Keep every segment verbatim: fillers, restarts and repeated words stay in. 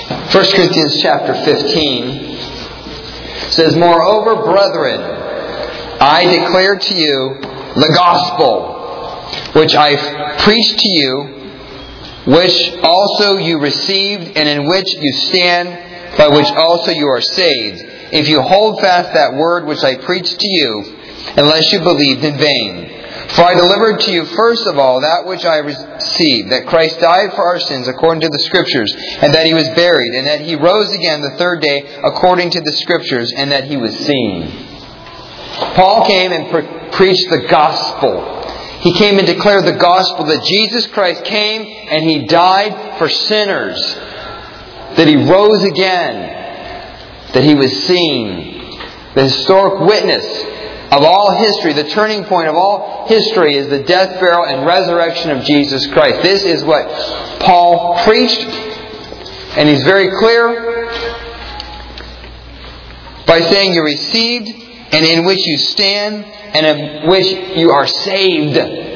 First Corinthians chapter fifteen says, "Moreover, brethren, I declare to you the gospel, which I preached to you, which also you received, and in which you stand, by which also you are saved, if you hold fast that word which I preached to you, unless you believed in vain. For I delivered to you first of all that which I received, that Christ died for our sins according to the Scriptures, and that He was buried, and that He rose again the third day according to the Scriptures, and that He was seen." Paul came and pre- preached the gospel. He came and declared the gospel that Jesus Christ came and He died for sinners, that He rose again, that He was seen. The historic witness of all history, the turning point of all history, is the death, burial, and resurrection of Jesus Christ. This is what Paul preached, and he's very clear by saying you received, and in which you stand, and in which you are saved.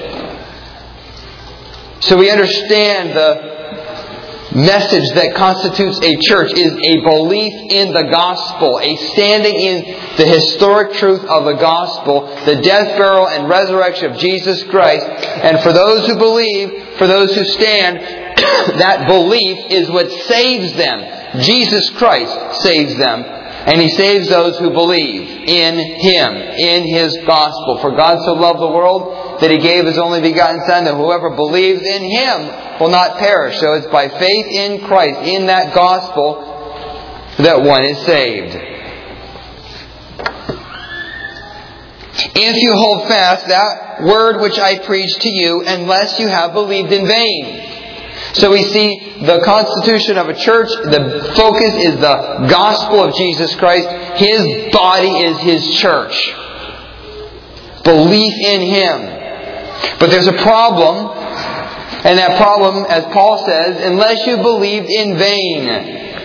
So we understand the message that constitutes a church is a belief in the gospel, a standing in the historic truth of the gospel, the death, burial, and resurrection of Jesus Christ. And for those who believe, for those who stand, that belief is what saves them. Jesus Christ saves them. And He saves those who believe in Him, in His gospel. For God so loved the world that He gave His only begotten Son, that whoever believes in Him will not perish. So it's by faith in Christ, in that gospel, that one is saved. If you hold fast that word which I preached to you, unless you have believed in vain. So we see the constitution of a church, the focus is the gospel of Jesus Christ. His body is His church. Belief in Him. But there's a problem, and that problem, as Paul says, unless you believed in vain.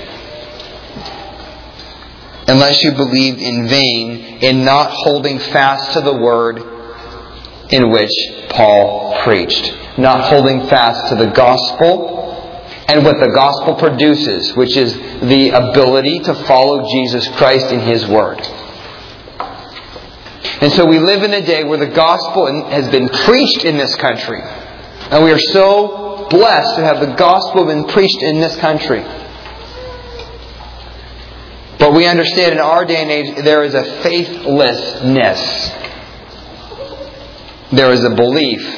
Unless you believed in vain in not holding fast to the word in which Paul preached. Not holding fast to the gospel and what the gospel produces, which is the ability to follow Jesus Christ in His word. And so we live in a day where the gospel has been preached in this country. And we are so blessed to have the gospel been preached in this country. But we understand in our day and age there is a faithlessness. There is a belief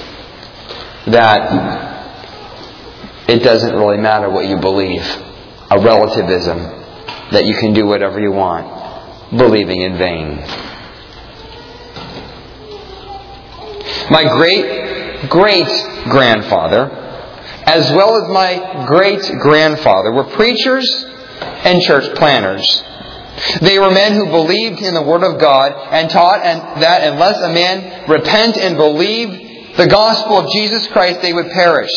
that it doesn't really matter what you believe. A relativism. That you can do whatever you want. Believing in vain. My great, great grandfather, as well as my great grandfather, were preachers and church planners. They were men who believed in the Word of God and taught that unless a man repent and believe the gospel of Jesus Christ, they would perish.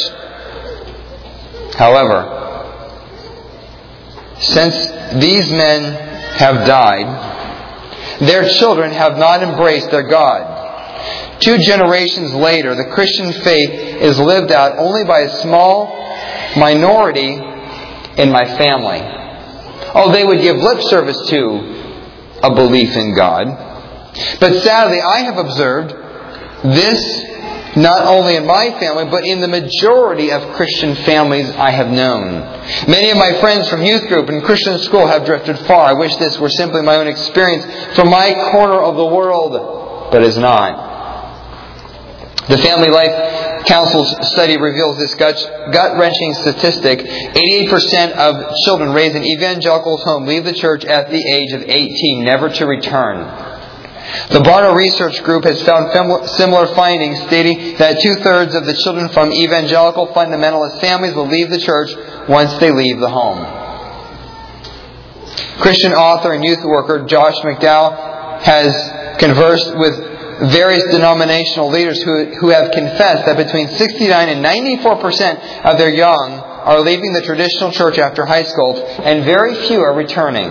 However, since these men have died, their children have not embraced their God. Two generations later, the Christian faith is lived out only by a small minority in my family. Oh, they would give lip service to a belief in God. But sadly, I have observed this not only in my family, but in the majority of Christian families I have known. Many of my friends from youth group and Christian school have drifted far. I wish this were simply my own experience from my corner of the world, but it's not. The Family Life Council's study reveals this gut-wrenching statistic. eighty-eight percent of children raised in evangelicals' home leave the church at the age of eighteen, never to return. The Barna Research Group has found similar findings, stating that two-thirds of the children from evangelical fundamentalist families will leave the church once they leave the home. Christian author and youth worker Josh McDowell has conversed with various denominational leaders who, who have confessed that between sixty-nine and ninety-four percent of their young are leaving the traditional church after high school, and very few are returning.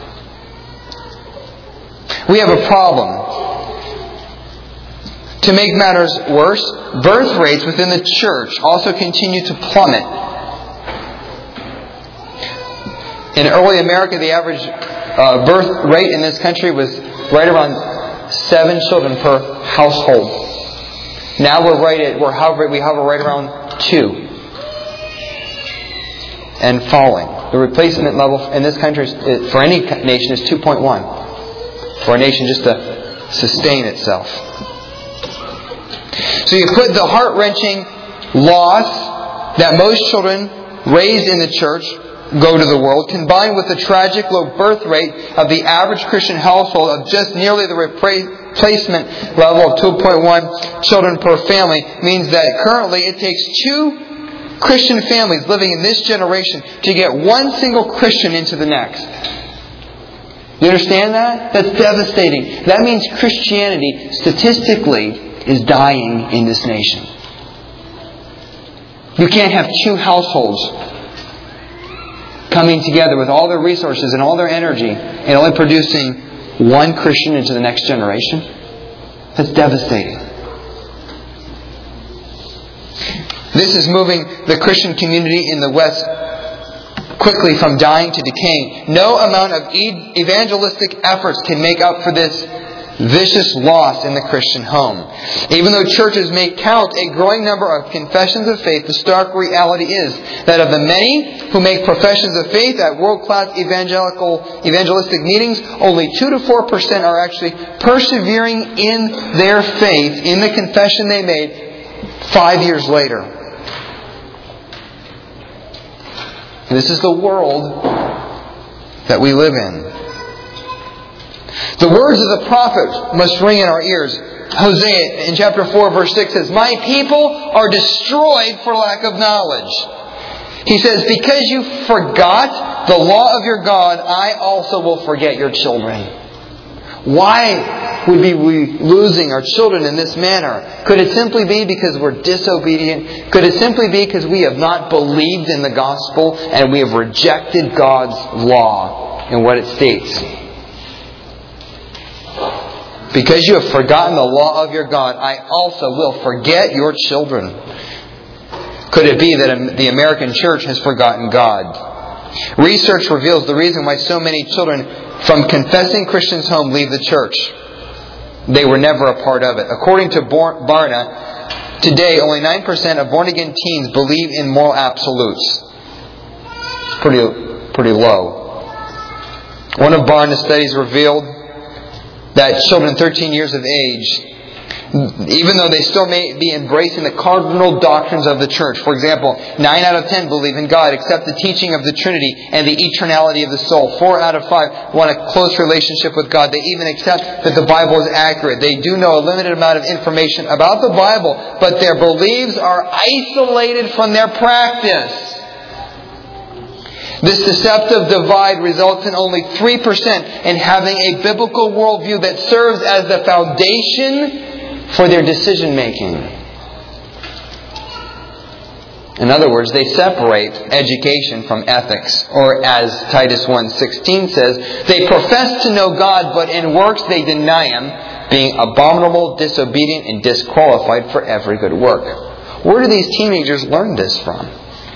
We have a problem. To make matters worse, birth rates within the church also continue to plummet. In early America, the average uh, birth rate in this country was right around seven children per household. Now we're right at we're hover we hover right around two, and falling. The replacement level in this country is, for any nation is two point one for a nation just to sustain itself. So you put the heart-wrenching loss that most children raised in the church go to the world, combined with the tragic low birth rate of the average Christian household of just nearly the replacement level of two point one children per family, means that currently it takes two Christian families living in this generation to get one single Christian into the next. You understand that? That's devastating. That means Christianity, statistically, is dying in this nation. You can't have two households coming together with all their resources and all their energy and only producing one Christian into the next generation. That's devastating. This is moving the Christian community in the West quickly from dying to decaying. No amount of evangelistic efforts can make up for this vicious loss in the Christian home. Even though churches may count a growing number of confessions of faith, the stark reality is that of the many who make professions of faith at world-class evangelical evangelistic meetings, only two to four percent are actually persevering in their faith in the confession they made five years later. This is the world that we live in. The words of the prophet must ring in our ears. Hosea in chapter four verse six says, "My people are destroyed for lack of knowledge." He says, "Because you forgot the law of your God, I also will forget your children." Why would we be losing our children in this manner? Could it simply be because we're disobedient? Could it simply be because we have not believed in the gospel and we have rejected God's law and what it states? Because you have forgotten the law of your God, I also will forget your children. Could it be that the American church has forgotten God? Research reveals the reason why so many children from confessing Christians' home leave the church. They were never a part of it. According to Barna, today only nine percent of born-again teens believe in moral absolutes. Pretty, pretty low. One of Barna's studies revealed that children thirteen years of age, even though they still may be embracing the cardinal doctrines of the church. For example, nine out of ten believe in God, accept the teaching of the Trinity and the eternality of the soul. four out of five want a close relationship with God. They even accept that the Bible is accurate. They do know a limited amount of information about the Bible, but their beliefs are isolated from their practice. This deceptive divide results in only three percent in having a biblical worldview that serves as the foundation for their decision making. In other words, they separate education from ethics. Or as Titus one sixteen says, they profess to know God, but in works they deny Him, being abominable, disobedient, and disqualified for every good work. Where do these teenagers learn this from?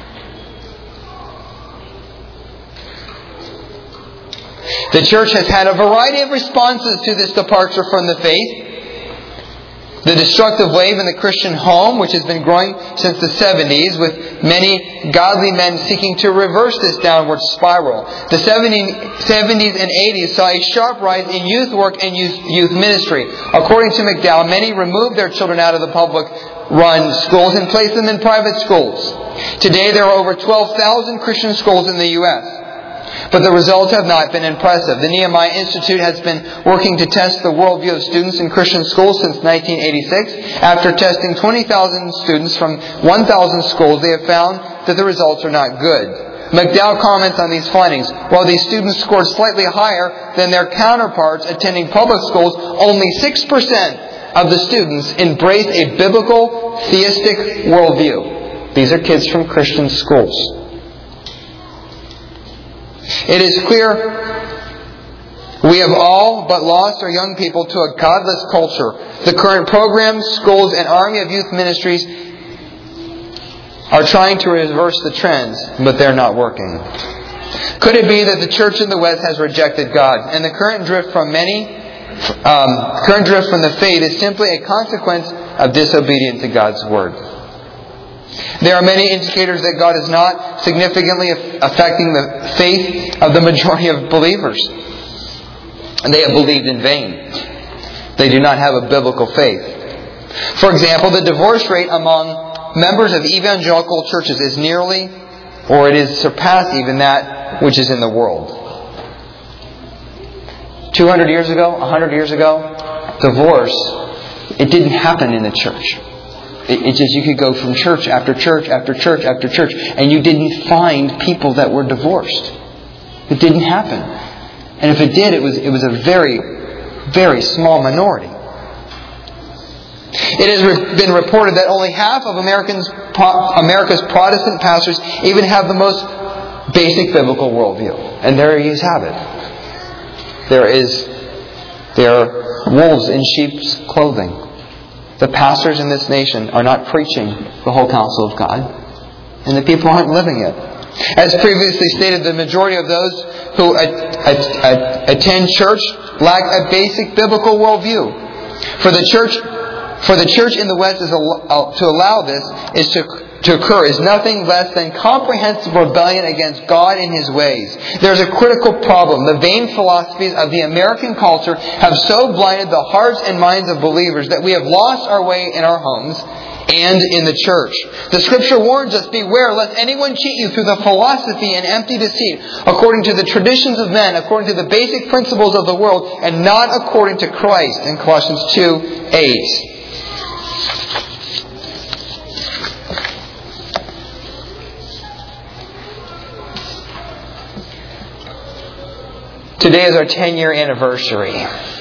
The church has had a variety of responses to this departure from the faith. The destructive wave in the Christian home, which has been growing since the seventies, with many godly men seeking to reverse this downward spiral. The seventies and eighties saw a sharp rise in youth work and youth, youth ministry. According to McDowell, many removed their children out of the public-run schools and placed them in private schools. Today there are over twelve thousand Christian schools in the U S But the results have not been impressive. The Nehemiah Institute has been working to test the worldview of students in Christian schools since nineteen eighty-six. After testing twenty thousand students from one thousand schools, they have found that the results are not good. McDowell comments on these findings. While these students scored slightly higher than their counterparts attending public schools, only six percent of the students embrace a biblical theistic worldview. These are kids from Christian schools. It is clear we have all but lost our young people to a godless culture. The current programs, schools, and army of youth ministries are trying to reverse the trends, but they're not working. Could it be that the church in the West has rejected God, and the current drift from many, um, current drift from the faith is simply a consequence of disobedience to God's Word? There are many indicators that God is not significantly affecting the faith of the majority of believers. And they have believed in vain. They do not have a biblical faith. For example, the divorce rate among members of evangelical churches is nearly, or it is surpassed even that which is in the world. two hundred years ago, one hundred years ago, divorce, it didn't happen in the church. It, it just, you could go from church after church after church after church, and you didn't find people that were divorced. It didn't happen. And if it did, it was it was a very, very small minority. It has been reported that only half of Americans, America's Protestant pastors even have the most basic biblical worldview. And there you have it. There is, there are wolves in sheep's clothing. The pastors in this nation are not preaching the whole counsel of God. And the people aren't living it. As previously stated, the majority of those who attend church lack a basic biblical worldview. For the church For the church in the West is to allow this is to, to occur is nothing less than comprehensive rebellion against God and His ways. There's a critical problem. The vain philosophies of the American culture have so blinded the hearts and minds of believers that we have lost our way in our homes and in the church. The Scripture warns us, beware lest anyone cheat you through the philosophy and empty deceit, according to the traditions of men, according to the basic principles of the world, and not according to Christ, in Colossians two eight. Today is our ten-year anniversary.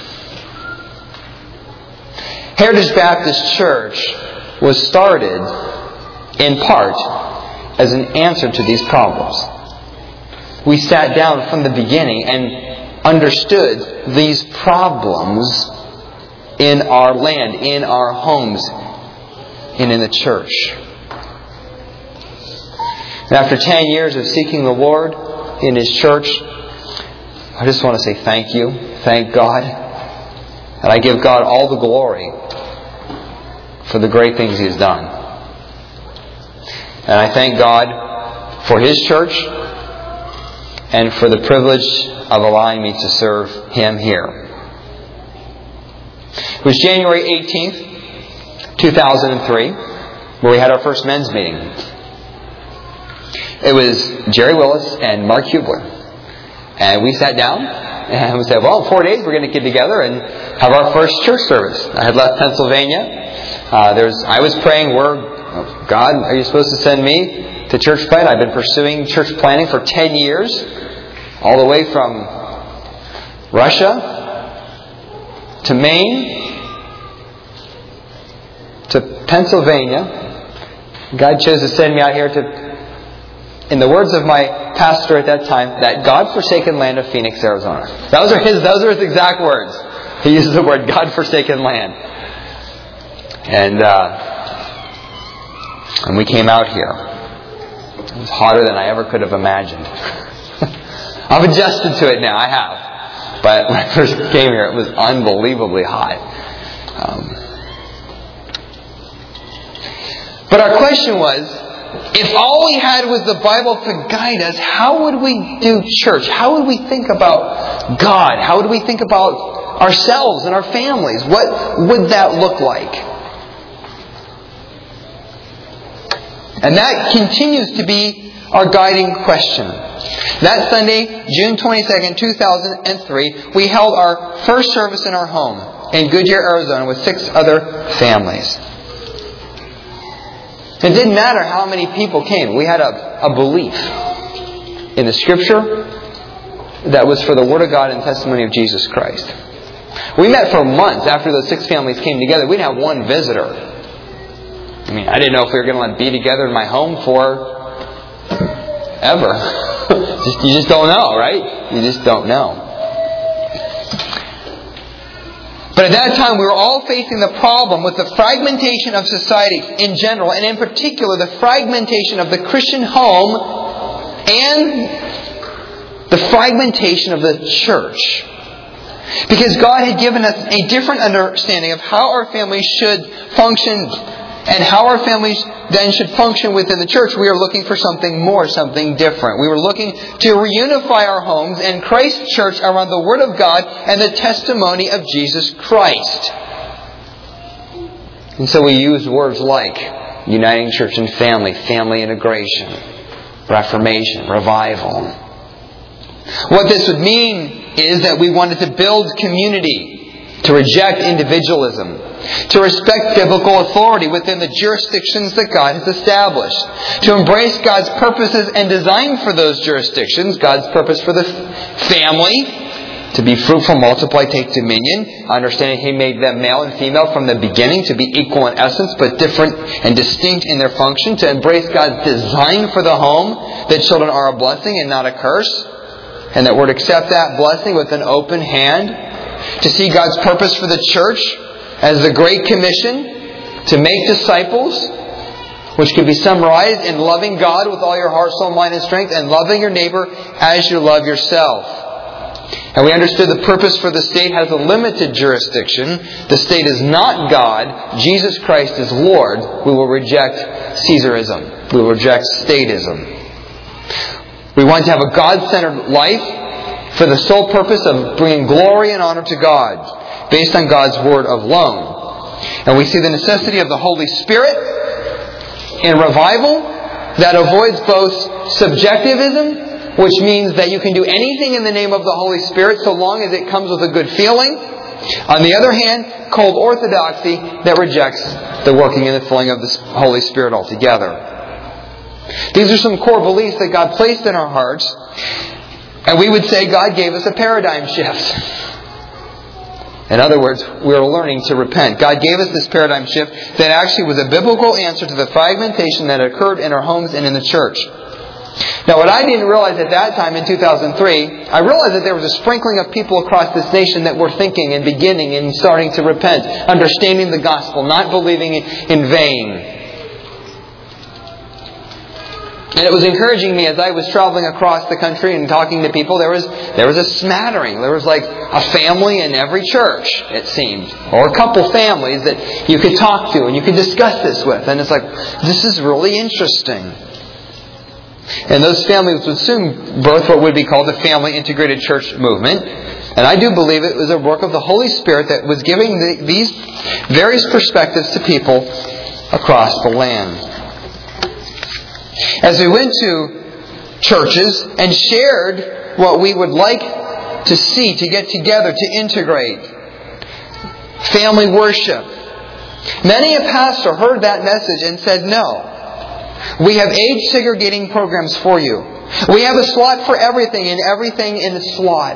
Heritage Baptist Church was started, in part, as an answer to these problems. We sat down from the beginning and understood these problems in our land, in our homes, and in the church. And after ten years of seeking the Lord in His church, I just want to say thank you. Thank God. And I give God all the glory for the great things He has done. And I thank God for His church and for the privilege of allowing me to serve Him here. It was January eighteenth, two thousand three, where we had our first men's meeting. It was Jerry Willis and Mark Hubler. And we sat down and we said, well, in four days we're going to get together and have our first church service. I had left Pennsylvania. Uh, there's, I was praying, word, God, are you supposed to send me to church plant? I've been pursuing church planting for ten years, all the way from Russia to Maine to Pennsylvania. God chose to send me out here to, in the words of my pastor at that time, that God-forsaken land of Phoenix, Arizona. Those are his, those are his exact words. He uses the word God-forsaken land. And, uh, and we came out here. It was hotter than I ever could have imagined. I've adjusted to it now, I have. But when I first came here, it was unbelievably hot. Um, but our question was, if all we had was the Bible to guide us, how would we do church? How would we think about God? How would we think about ourselves and our families? What would that look like? And that continues to be our guiding question. That Sunday, June twenty-second, two thousand three, we held our first service in our home in Goodyear, Arizona with six other families. It didn't matter how many people came. We had a, a belief in the Scripture that was for the Word of God and testimony of Jesus Christ. We met for months after those six families came together. We didn't have one visitor. I mean, I didn't know if we were going to let be together in my home for ever. just, you just don't know, right? You just don't know. But at that time, we were all facing the problem with the fragmentation of society in general, and in particular, the fragmentation of the Christian home and the fragmentation of the church. Because God had given us a different understanding of how our families should function and how our families then should function within the church. We are looking for something more, something different. We were looking to reunify our homes and Christ's church around the Word of God and the testimony of Jesus Christ. And so we use words like uniting church and family, family integration, reformation, revival. What this would mean is that we wanted to build community, to reject individualism, to respect biblical authority within the jurisdictions that God has established, to embrace God's purposes and design for those jurisdictions, God's purpose for the family, to be fruitful, multiply, take dominion, understanding He made them male and female from the beginning to be equal in essence but different and distinct in their function, to embrace God's design for the home, that children are a blessing and not a curse, and that we're to accept that blessing with an open hand, to see God's purpose for the church as the Great Commission, to make disciples, which could be summarized in loving God with all your heart, soul, mind, and strength, and loving your neighbor as you love yourself. And we understood the purpose for the state has a limited jurisdiction. The state is not God. Jesus Christ is Lord. We will reject Caesarism. We will reject statism. We want to have a God-centered life for the sole purpose of bringing glory and honor to God, based on God's Word alone. And we see the necessity of the Holy Spirit in revival that avoids both subjectivism, which means that you can do anything in the name of the Holy Spirit so long as it comes with a good feeling. On the other hand, cold orthodoxy that rejects the working and the filling of the Holy Spirit altogether. These are some core beliefs that God placed in our hearts. And we would say God gave us a paradigm shift. In other words, we are learning to repent. God gave us this paradigm shift that actually was a biblical answer to the fragmentation that occurred in our homes and in the church. Now, what I didn't realize at that time in two thousand three, I realized that there was a sprinkling of people across this nation that were thinking and beginning and starting to repent, understanding the gospel, not believing in vain. And it was encouraging me as I was traveling across the country and talking to people. There was there was a smattering. There was like a family in every church, it seemed. Or a couple families that you could talk to and you could discuss this with. And it's like, this is really interesting. And those families would soon birth what would be called the Family Integrated Church Movement. And I do believe it was a work of the Holy Spirit that was giving the, these various perspectives to people across the land. As we went to churches and shared what we would like to see, to get together, to integrate family worship, many a pastor heard that message and said, no, we have age segregating programs for you. We have a slot for everything and everything in the slot.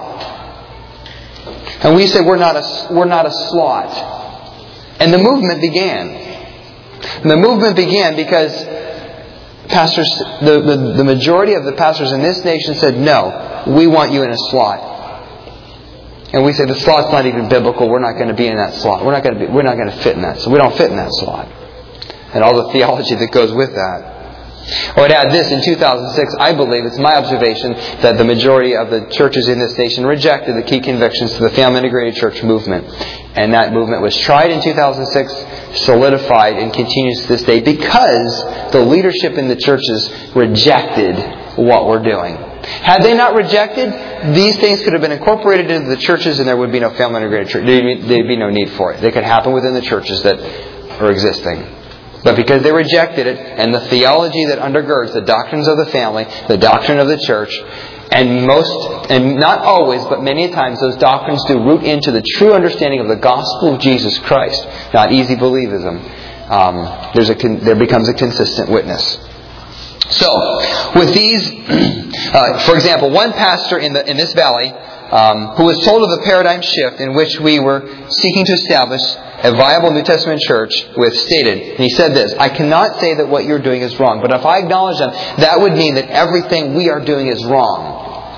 And we said, we're not a, we're not a slot. And the movement began. And the movement began because Pastors, the, the, the majority of the pastors in this nation said, no, we want you in a slot. And we said, the slot's not even biblical. We're not going to be in that slot. We're not going to be, we're not going to fit in that. So we don't fit in that slot. And all the theology that goes with that. I would add this, in two thousand six, I believe, it's my observation, that the majority of the churches in this nation rejected the key convictions to the Family Integrated Church movement. And that movement was tried in two thousand six, solidified, and continues to this day because the leadership in the churches rejected what we're doing. Had they not rejected, these things could have been incorporated into the churches and there would be no Family Integrated Church. There'd be no need for it. They could happen within the churches that are existing. But because they rejected it, and the theology that undergirds the doctrines of the family, the doctrine of the church, and most, and not always, but many times, those doctrines do root into the true understanding of the gospel of Jesus Christ, not easy believism. Um, there's a, there becomes a consistent witness. So, with these, uh, for example, one pastor in the in this valley, um, who was told of the paradigm shift in which we were seeking to establish a viable New Testament church, with stated, and he said this, I cannot say that what you're doing is wrong, but if I acknowledge them, that would mean that everything we are doing is wrong.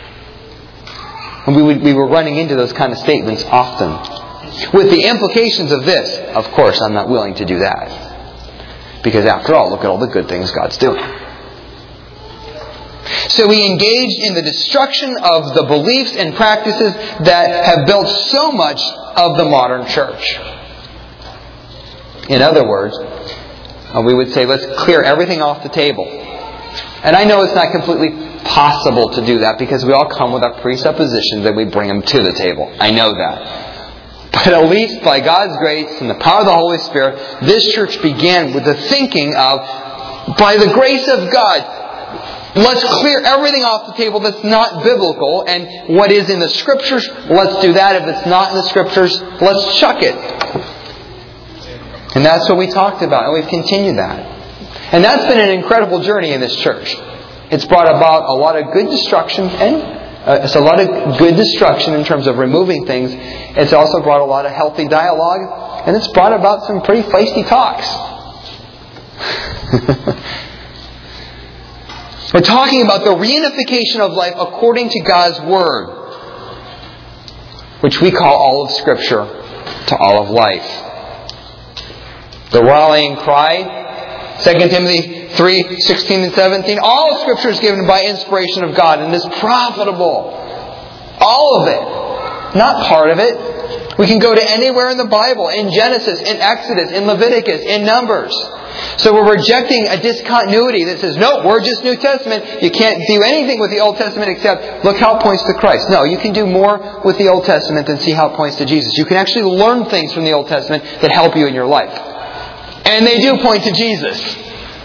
And we, would, we were running into those kind of statements often. With the implications of this, of course, I'm not willing to do that. Because after all, look at all the good things God's doing. So we engage in the destruction of the beliefs and practices that have built so much of the modern church. In other words, we would say, let's clear everything off the table. And I know it's not completely possible to do that because we all come with our presuppositions and we bring them to the table. I know that. But at least by God's grace and the power of the Holy Spirit, this church began with the thinking of, by the grace of God, let's clear everything off the table that's not biblical, and what is in the Scriptures, let's do that. If it's not in the Scriptures, let's chuck it. And that's what we talked about, and we've continued that. And that's been an incredible journey in this church. It's brought about a lot of good destruction, and uh, it's a lot of good destruction in terms of removing things. It's also brought a lot of healthy dialogue, and it's brought about some pretty feisty talks. We're talking about the reunification of life according to God's Word, which we call all of Scripture to all of life. The rallying cry, Second Timothy three, sixteen and seventeen, all Scripture is given by inspiration of God and is profitable. All of it. Not part of it. We can go to anywhere in the Bible, in Genesis, in Exodus, in Leviticus, in Numbers. So we're rejecting a discontinuity that says, no, we're just New Testament. You can't do anything with the Old Testament except look how it points to Christ. No, you can do more with the Old Testament than see how it points to Jesus. You can actually learn things from the Old Testament that help you in your life. And they do point to Jesus.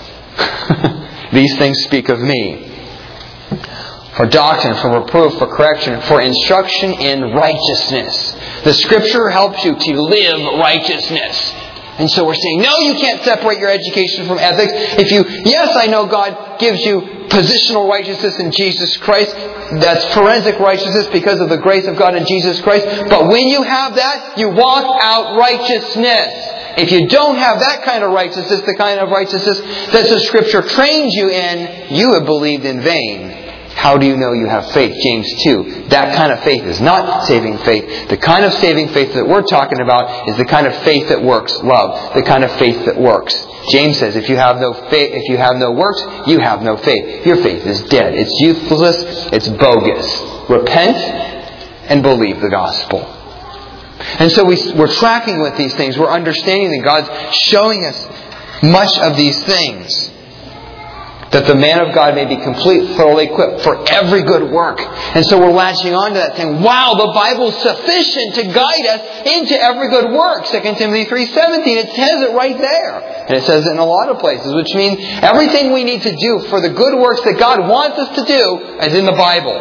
These things speak of me. For doctrine, for reproof, for correction, for instruction in righteousness. The Scripture helps you to live righteousness. And so we're saying, no, you can't separate your education from ethics. If you, yes, I know God gives you positional righteousness in Jesus Christ. That's forensic righteousness because of the grace of God in Jesus Christ. But when you have that, you walk out righteousness. If you don't have that kind of righteousness, the kind of righteousness that the Scripture trains you in, you have believed in vain. How do you know you have faith? James two. That kind of faith is not saving faith. The kind of saving faith that we're talking about is the kind of faith that works. Love. The kind of faith that works. James says, if you have no faith, if you have no works, you have no faith. Your faith is dead. It's useless. It's bogus. Repent and believe the gospel. And so we, we're tracking with these things. We're understanding that God's showing us much of these things. That the man of God may be complete, thoroughly equipped for every good work. And so we're latching on to that saying, wow, the Bible's sufficient to guide us into every good work. Second Timothy three seventeen, it says it right there. And it says it in a lot of places, which means everything we need to do for the good works that God wants us to do is in the Bible.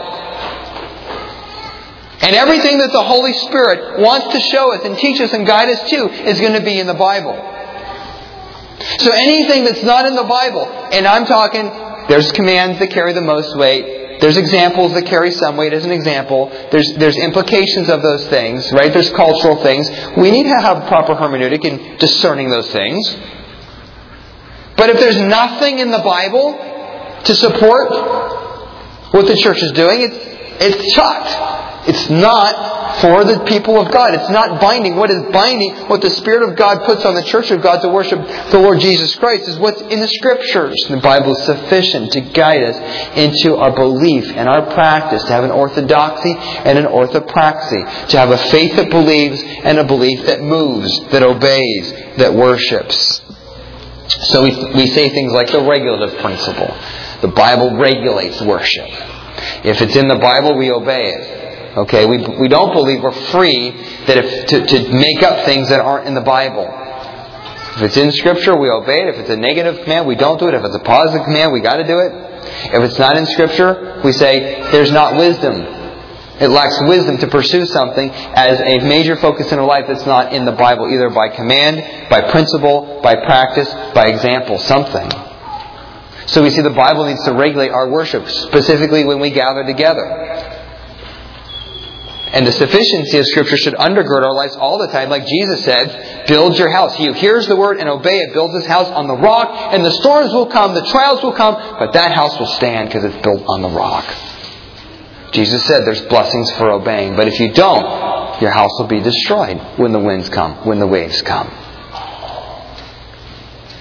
And everything that the Holy Spirit wants to show us and teach us and guide us to is going to be in the Bible. So anything that's not in the Bible, and I'm talking, there's commands that carry the most weight. There's examples that carry some weight as an example. There's there's implications of those things, right? There's cultural things. We need to have proper hermeneutic in discerning those things. But if there's nothing in the Bible to support what the church is doing, it's it's chucked. It's not for the people of God. It's not binding. What is binding, what the Spirit of God puts on the church of God to worship the Lord Jesus Christ is what's in the Scriptures. The Bible is sufficient to guide us into our belief and our practice, to have an orthodoxy and an orthopraxy, to have a faith that believes and a belief that moves, that obeys, that worships. So we, we say things like the regulative principle. The Bible regulates worship. If it's in the Bible, we obey it. Okay, we we don't believe we're free that if to, to make up things that aren't in the Bible. If it's in Scripture, we obey it. If it's a negative command, we don't do it. If it's a positive command, we got to do it. If it's not in Scripture, we say there's not wisdom. It lacks wisdom to pursue something as a major focus in our life that's not in the Bible, either by command, by principle, by practice, by example, something. So we see the Bible needs to regulate our worship, specifically when we gather together. And the sufficiency of Scripture should undergird our lives all the time. Like Jesus said, build your house. He who hears the word and obey it builds his house on the rock. And the storms will come, the trials will come, but that house will stand because it's built on the rock. Jesus said there's blessings for obeying. But if you don't, your house will be destroyed when the winds come, when the waves come.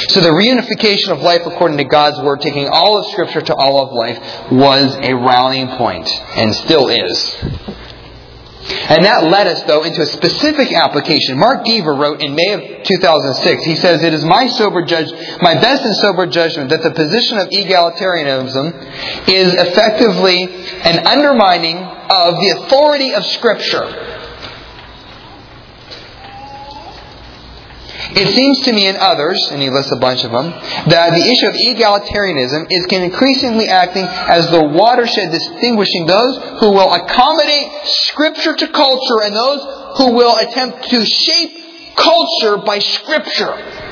So the reunification of life according to God's Word, taking all of Scripture to all of life, was a rallying point, and still is. And that led us, though, into a specific application. Mark Dever wrote in May of two thousand six, he says, "It is my sober judge, my best and sober judgment that the position of egalitarianism is effectively an undermining of the authority of Scripture. It seems to me and others," and he lists a bunch of them, "that the issue of egalitarianism is increasingly acting as the watershed distinguishing those who will accommodate Scripture to culture and those who will attempt to shape culture by Scripture."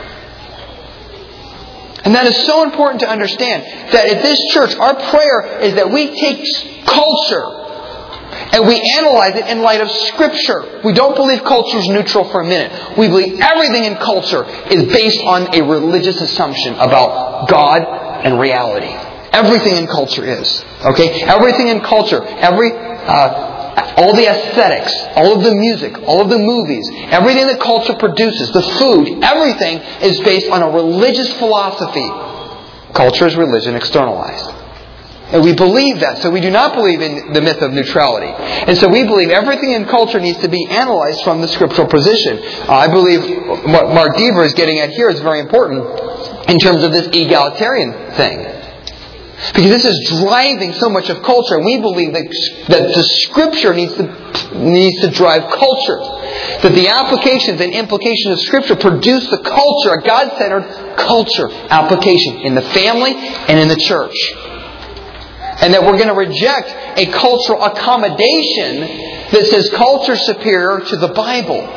And that is so important to understand, that at this church, our prayer is that we take culture and we analyze it in light of Scripture. We don't believe culture is neutral for a minute. We believe everything in culture is based on a religious assumption about God and reality. Everything in culture is. Okay? Everything in culture, every, uh, all the aesthetics, all of the music, all of the movies, everything that culture produces, the food, everything is based on a religious philosophy. Culture is religion externalized. And we believe that. So we do not believe in the myth of neutrality. And so we believe everything in culture needs to be analyzed from the scriptural position. Uh, I believe what Mark Dever is getting at here is very important in terms of this egalitarian thing. Because this is driving so much of culture. And we believe that, that the Scripture needs to, needs to drive culture. That the applications and implications of Scripture produce the culture, a God-centered culture application in the family and in the church. And that we're going to reject a cultural accommodation that says culture is superior to the Bible.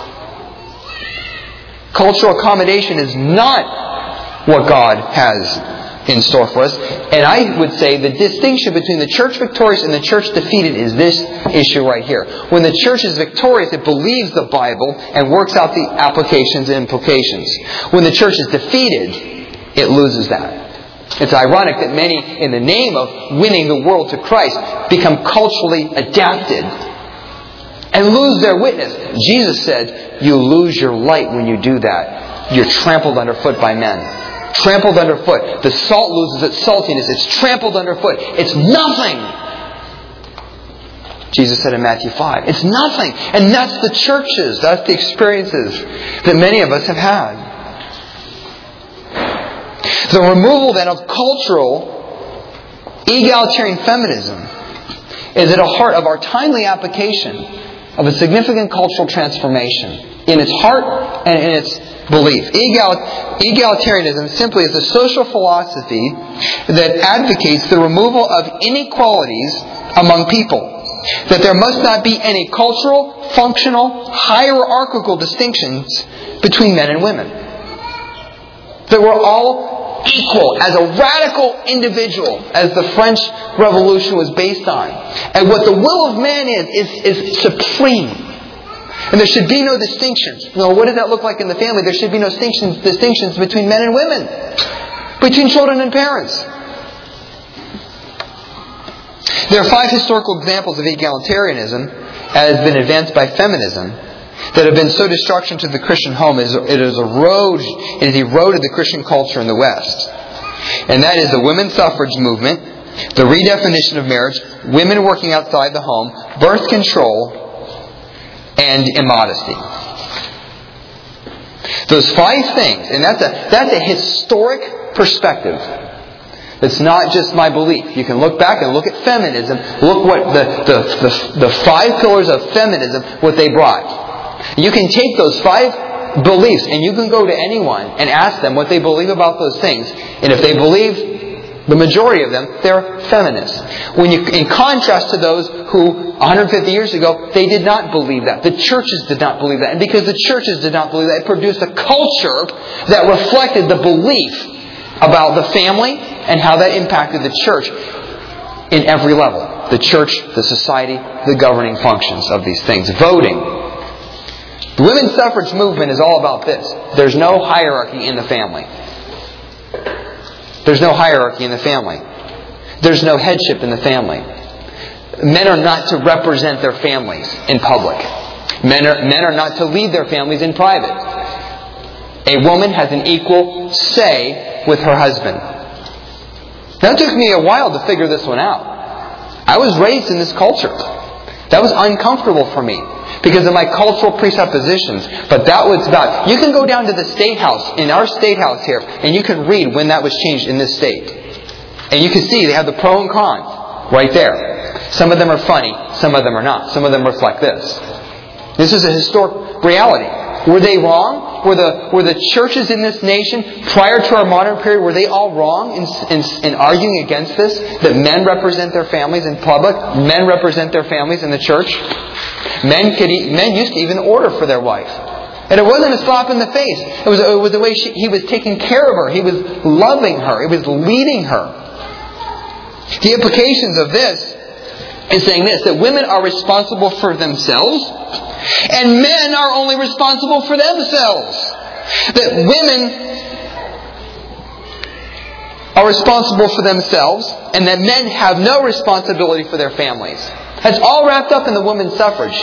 Cultural accommodation is not what God has in store for us. And I would say the distinction between the church victorious and the church defeated is this issue right here. When the church is victorious, it believes the Bible and works out the applications and implications. When the church is defeated, it loses that. It's ironic that many, in the name of winning the world to Christ, become culturally adapted and lose their witness. Jesus said, you lose your light when you do that. You're trampled underfoot by men. Trampled underfoot. The salt loses its saltiness. It's trampled underfoot. It's nothing. Jesus said in Matthew five. It's nothing. And that's the churches. That's the experiences that many of us have had. The removal then of cultural egalitarian feminism is at the heart of our timely application of a significant cultural transformation in its heart and in its belief. Egal- egalitarianism simply is a social philosophy that advocates the removal of inequalities among people. That there must not be any cultural, functional, hierarchical distinctions between men and women. That we're all equal as a radical individual, as the French Revolution was based on. And what the will of man is, is, is supreme. And there should be no distinctions. No, what does that look like in the family? There should be no distinctions, distinctions between men and women. Between children and parents. There are five historical examples of egalitarianism as has been advanced by feminism that have been so destructive to the Christian home. It has eroded, it has eroded the Christian culture in the West. And that is the women's suffrage movement, the redefinition of marriage, women working outside the home, birth control, and immodesty. Those five things, and that's a that's a historic perspective. It's not just my belief. You can look back and look at feminism. Look what the, the, the, the five pillars of feminism, what they brought. You can take those five beliefs and you can go to anyone and ask them what they believe about those things. And if they believe the majority of them, they're feminists. When you, in contrast to those who one hundred fifty years ago, they did not believe that. The churches did not believe that. And because the churches did not believe that, it produced a culture that reflected the belief about the family and how that impacted the church in every level. The church, the society, the governing functions of these things. Voting. The women's suffrage movement is all about this. There's no hierarchy in the family. There's no hierarchy in the family. There's no headship in the family. Men are not to represent their families in public. Men are, men are not to lead their families in private. A woman has an equal say with her husband. Now, it took me a while to figure this one out. I was raised in this culture. That was uncomfortable for me because of my cultural presuppositions. But that was about... You can go down to the State House, in our State House here, and you can read when that was changed in this state. And you can see they have the pro and cons right there. Some of them are funny, some of them are not. Some of them reflect this. This is a historic reality. Were they wrong? Were the were the churches in this nation prior to our modern period, were they all wrong in, in, in arguing against this? That men represent their families in public, men represent their families in the church. Men could men used to even order for their wife, and it wasn't a slap in the face. It was it was the way she, he was taking care of her. He was loving her. He was leading her. The implications of this is saying this: that women are responsible for themselves. And men are only responsible for themselves. That women are responsible for themselves, and that men have no responsibility for their families. That's all wrapped up in the women's suffrage.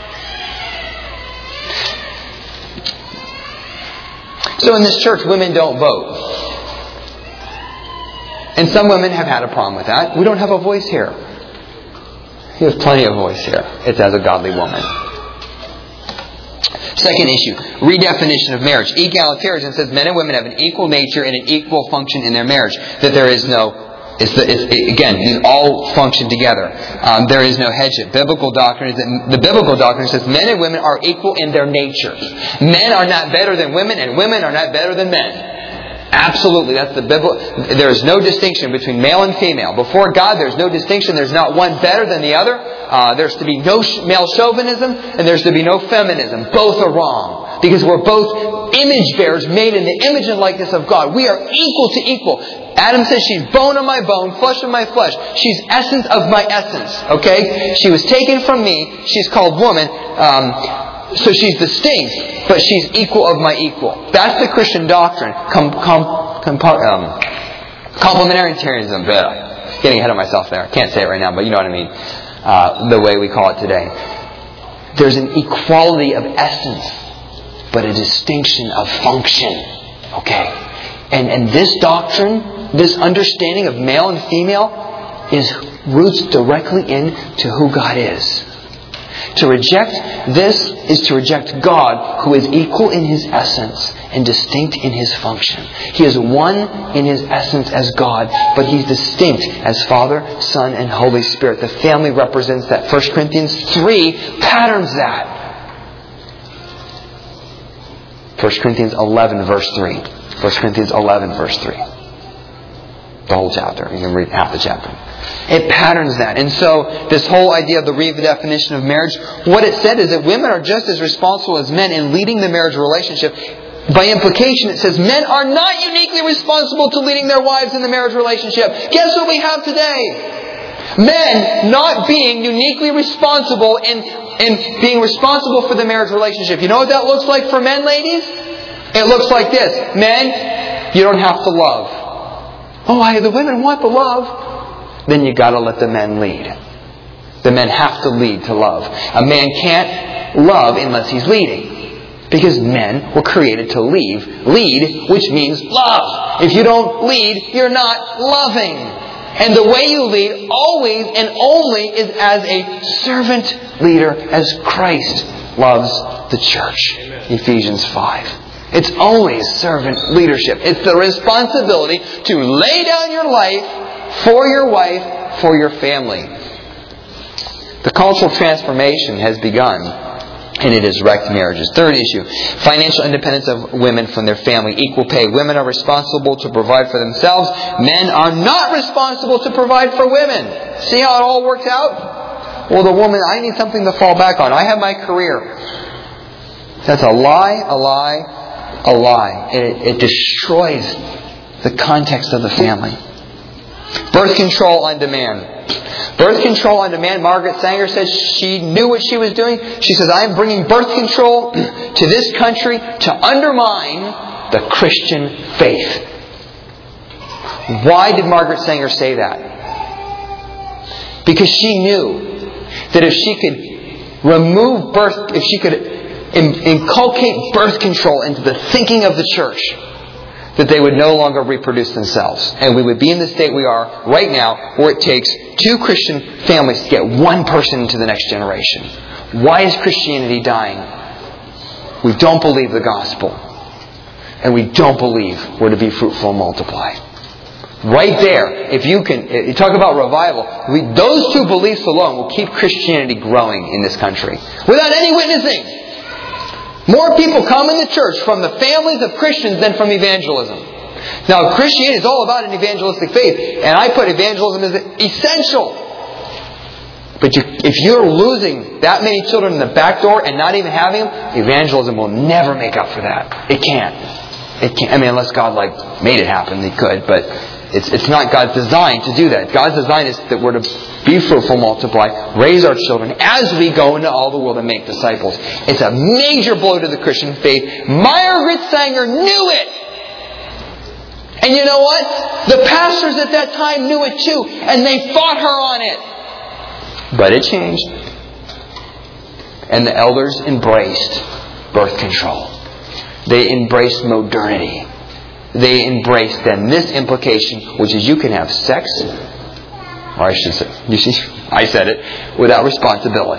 So in this church, women don't vote. And some women have had a problem with that. We don't have a voice here. You have plenty of voice here. It's as a godly woman. Second issue, redefinition of marriage. Egalitarianism says men and women have an equal nature and an equal function in their marriage. That there is no, it's the, it's, it, again, these all function together. Um, there is no headship. Biblical doctrine is that the biblical doctrine says men and women are equal in their natures. Men are not better than women, and women are not better than men. Absolutely, that's the Bible. There is no distinction between male and female. Before God, there's no distinction. There's not one better than the other. Uh, there's to be no male chauvinism, and there's to be no feminism. Both are wrong. Because we're both image bearers made in the image and likeness of God. We are equal to equal. Adam says she's bone of my bone, flesh of my flesh. She's essence of my essence. Okay? She was taken from me. She's called woman. Um... So she's distinct, but she's equal of my equal. That's the Christian doctrine. Com, com, com, um, complementarianism. Ugh. Getting ahead of myself there. Can't say it right now, but you know what I mean. Uh, the way we call it today. There's an equality of essence, but a distinction of function. Okay? And, and this doctrine, this understanding of male and female, is roots directly into who God is. To reject this is to reject God, who is equal in His essence and distinct in His function. He is one in His essence as God, but He's distinct as Father, Son, and Holy Spirit. The family represents that. First Corinthians three patterns that. First Corinthians eleven verse three. First Corinthians eleven verse three. The whole chapter. You can read half the chapter. It patterns that. And so, this whole idea of the redefinition of marriage, what it said is that women are just as responsible as men in leading the marriage relationship. By implication, it says men are not uniquely responsible to leading their wives in the marriage relationship. Guess what we have today? Men not being uniquely responsible in, in being responsible for the marriage relationship. You know what that looks like for men, ladies? It looks like this. Men, you don't have to love. Oh, I, the women want the love. Then you got to let the men lead. The men have to lead to love. A man can't love unless he's leading. Because men were created to lead. Lead, which means love. If you don't lead, you're not loving. And the way you lead always and only is as a servant leader, as Christ loves the church. Amen. Ephesians five. It's always servant leadership. It's the responsibility to lay down your life for your wife, for your family. The cultural transformation has begun, and it has wrecked marriages. Third issue, financial independence of women from their family. Equal pay. Women are responsible to provide for themselves. Men are not responsible to provide for women. See how it all works out? Well, the woman, I need something to fall back on. I have my career. That's a lie, a lie, a lie. It, it destroys the context of the family. Birth control on demand. Birth control on demand. Margaret Sanger says she knew what she was doing. She says, I am bringing birth control to this country to undermine the Christian faith. Why did Margaret Sanger say that? Because she knew that if she could remove birth, if she could in, inculcate birth control into the thinking of the church, that they would no longer reproduce themselves. And we would be in the state we are right now, where it takes two Christian families to get one person into the next generation. Why is Christianity dying? We don't believe the gospel. And we don't believe we're to be fruitful and multiply. Right there, if you can, you talk about revival, we, those two beliefs alone will keep Christianity growing in this country. Without any witnessing. More people come in the church from the families of Christians than from evangelism. Now, Christianity is all about an evangelistic faith, and I put evangelism as essential. But you, if you're losing that many children in the back door and not even having them, evangelism will never make up for that. It can't. It can't. I mean, unless God like made it happen, He could. But it's it's not God's design to do that. God's design is that we're to be fruitful, multiply, raise our children as we go into all the world and make disciples. It's a major blow to the Christian faith. Meyer Ritzanger knew it. And you know what? The pastors at that time knew it too. And they fought her on it. But it changed. And the elders embraced birth control. They embraced modernity. They embraced then this implication, which is you can have sex, or I should say, you see, I said it, without responsibility.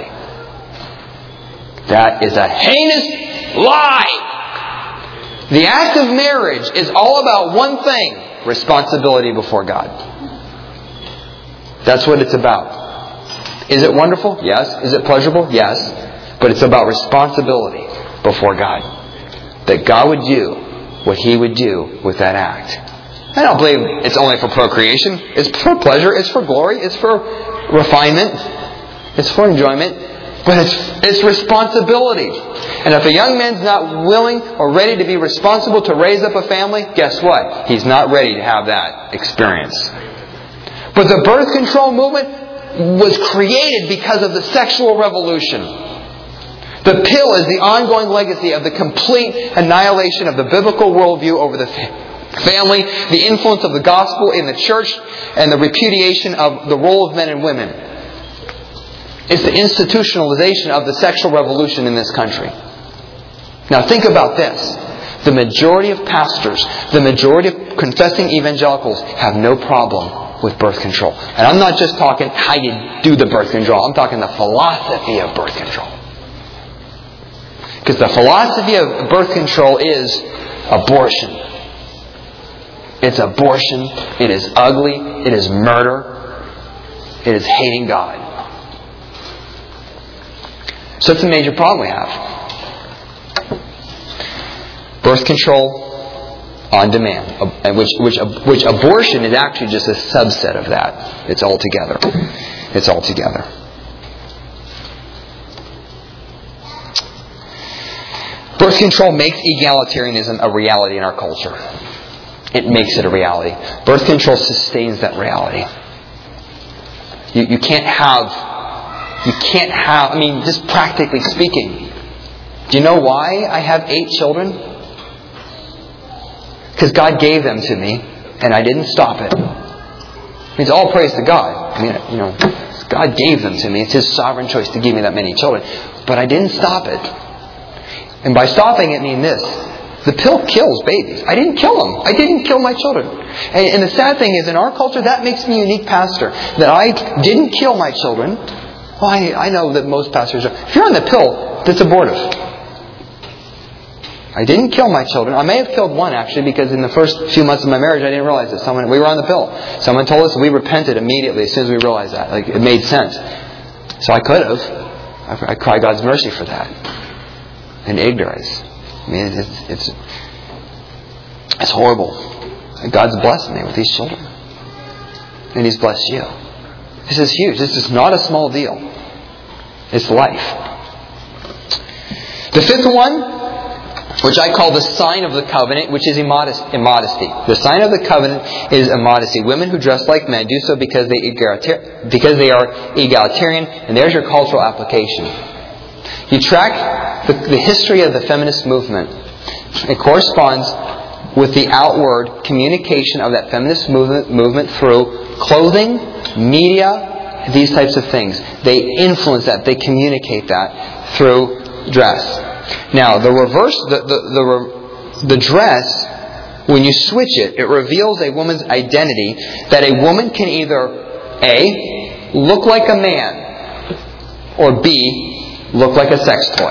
That is a heinous lie. The act of marriage is all about one thing: responsibility before God. That's what it's about. Is it wonderful? Yes. Is it pleasurable? Yes. But it's about responsibility before God. That God would do what He would do with that act. I don't believe it's only for procreation. It's for pleasure. It's for glory. It's for refinement. It's for enjoyment. But it's, it's responsibility. And if a young man's not willing or ready to be responsible to raise up a family, guess what? He's not ready to have that experience. But the birth control movement was created because of the sexual revolution. The pill is the ongoing legacy of the complete annihilation of the biblical worldview over the family, the influence of the gospel in the church, and the repudiation of the role of men and women. It's the institutionalization of the sexual revolution in this country. Now think about this. The majority of pastors, the majority of confessing evangelicals have no problem with birth control. And I'm not just talking how you do the birth control. I'm talking the philosophy of birth control. Because the philosophy of birth control is abortion. It's abortion. It is ugly. It is murder. It is hating God. So it's a major problem we have. Birth control on demand, which which which abortion is actually just a subset of that. It's all together. It's all together. Birth control makes egalitarianism a reality in our culture. It makes it a reality. Birth control sustains that reality. You, you can't have, you can't have, I mean, just practically speaking. Do you know why I have eight children? Because God gave them to me, and I didn't stop it. It means all praise to God. I mean, you know, God gave them to me. It's His sovereign choice to give me that many children. But I didn't stop it. And by stopping it, I mean this. The pill kills babies. I didn't kill them. I didn't kill my children. And, and the sad thing is, in our culture, that makes me a unique pastor. That I didn't kill my children. Well, I, I know that most pastors are. If you're on the pill, that's abortive. I didn't kill my children. I may have killed one, actually, because in the first few months of my marriage, I didn't realize that someone we were on the pill. Someone told us, and we repented immediately as soon as we realized that. Like, it made sense. So I could have. I, I cry God's mercy for that. In ignorance. I mean, it's, it's, it's horrible. And God's blessed me with these children. And He's blessed you. This is huge. This is not a small deal. It's life. The fifth one, which I call the sign of the covenant, which is immodest, immodesty. The sign of the covenant is immodesty. Women who dress like men do so because they, egalitar- because they are egalitarian. And there's your cultural application. You track the, the history of the feminist movement. It corresponds with the outward communication of that feminist movement, movement through clothing, media, these types of things. They influence that. They communicate that through dress. Now, the reverse, the, the, the, the dress, when you switch it, it reveals a woman's identity that a woman can either A, look like a man, or B, look like a sex toy.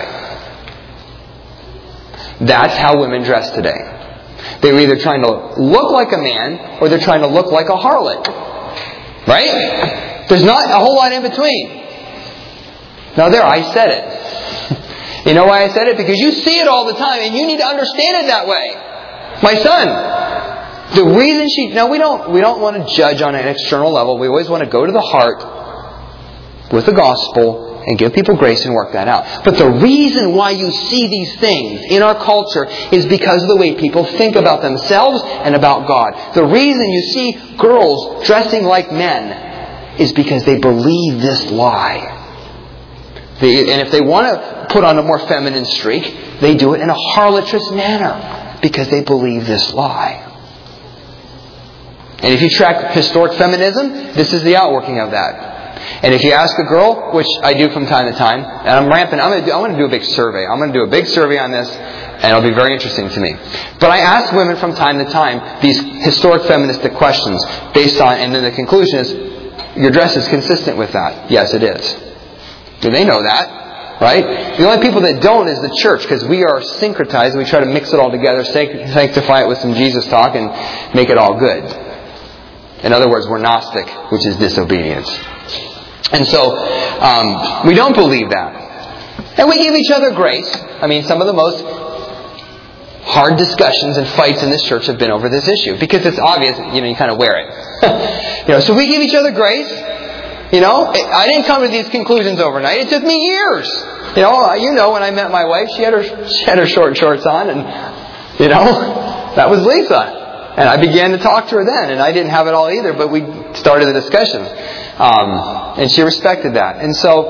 That's how women dress today. They're either trying to look like a man, or they're trying to look like a harlot. Right? There's not a whole lot in between. Now there, I said it. You know why I said it? Because you see it all the time, and you need to understand it that way. My son, the reason she... Now, we don't, we don't want to judge on an external level. We always want to go to the heart with the gospel and give people grace and work that out. But the reason why you see these things in our culture is because of the way people think about themselves and about God. The reason you see girls dressing like men is because they believe this lie. They, and if they want to put on a more feminine streak, they do it in a harlotrous manner because they believe this lie. And if you track historic feminism, this is the outworking of that. And if you ask a girl, which I do from time to time, and I'm rampant, I'm going to do, I'm going to do a big survey. I'm going to do a big survey on this, and it'll be very interesting to me. But I ask women from time to time these historic feministic questions based on, and then the conclusion is, your dress is consistent with that. Yes, it is. Do they know that? Right? The only people that don't is the church, because we are syncretized and we try to mix it all together, sanctify it with some Jesus talk, and make it all good. In other words, we're Gnostic, which is disobedience. And so, um, we don't believe that. And we give each other grace. I mean, some of the most hard discussions and fights in this church have been over this issue. Because it's obvious, you know, you kind of wear it. you know, so we give each other grace. You know, I didn't come to these conclusions overnight. It took me years. You know, you know, when I met my wife, she had her, she had her short shorts on, and, you know, that was Lisa. And I began to talk to her then, and I didn't have it all either, but we started the discussion. Um, and she respected that. And so,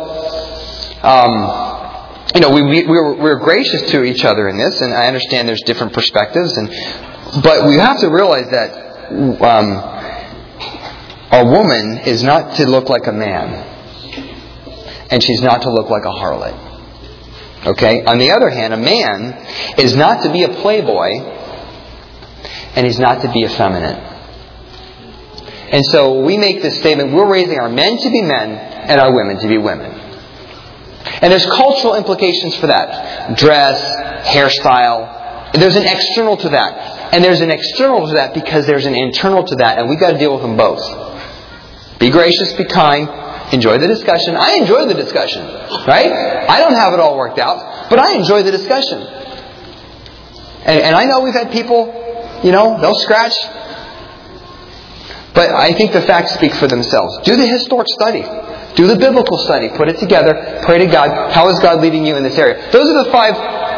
um, you know, we, we, we, were, we were gracious to each other in this, and I understand there's different perspectives, and but we have to realize that um, a woman is not to look like a man, and she's not to look like a harlot. Okay? On the other hand, a man is not to be a playboy, and he's not to be effeminate. And so we make this statement, we're raising our men to be men and our women to be women. And there's cultural implications for that. Dress, hairstyle. There's an external to that. And there's an external to that because there's an internal to that, and we've got to deal with them both. Be gracious, be kind, enjoy the discussion. I enjoy the discussion, right? I don't have it all worked out, but I enjoy the discussion. And, and I know we've had people, you know, they'll scratch. But I think the facts speak for themselves. Do the historic study. Do the biblical study. Put it together. Pray to God. How is God leading you in this area? Those are the five,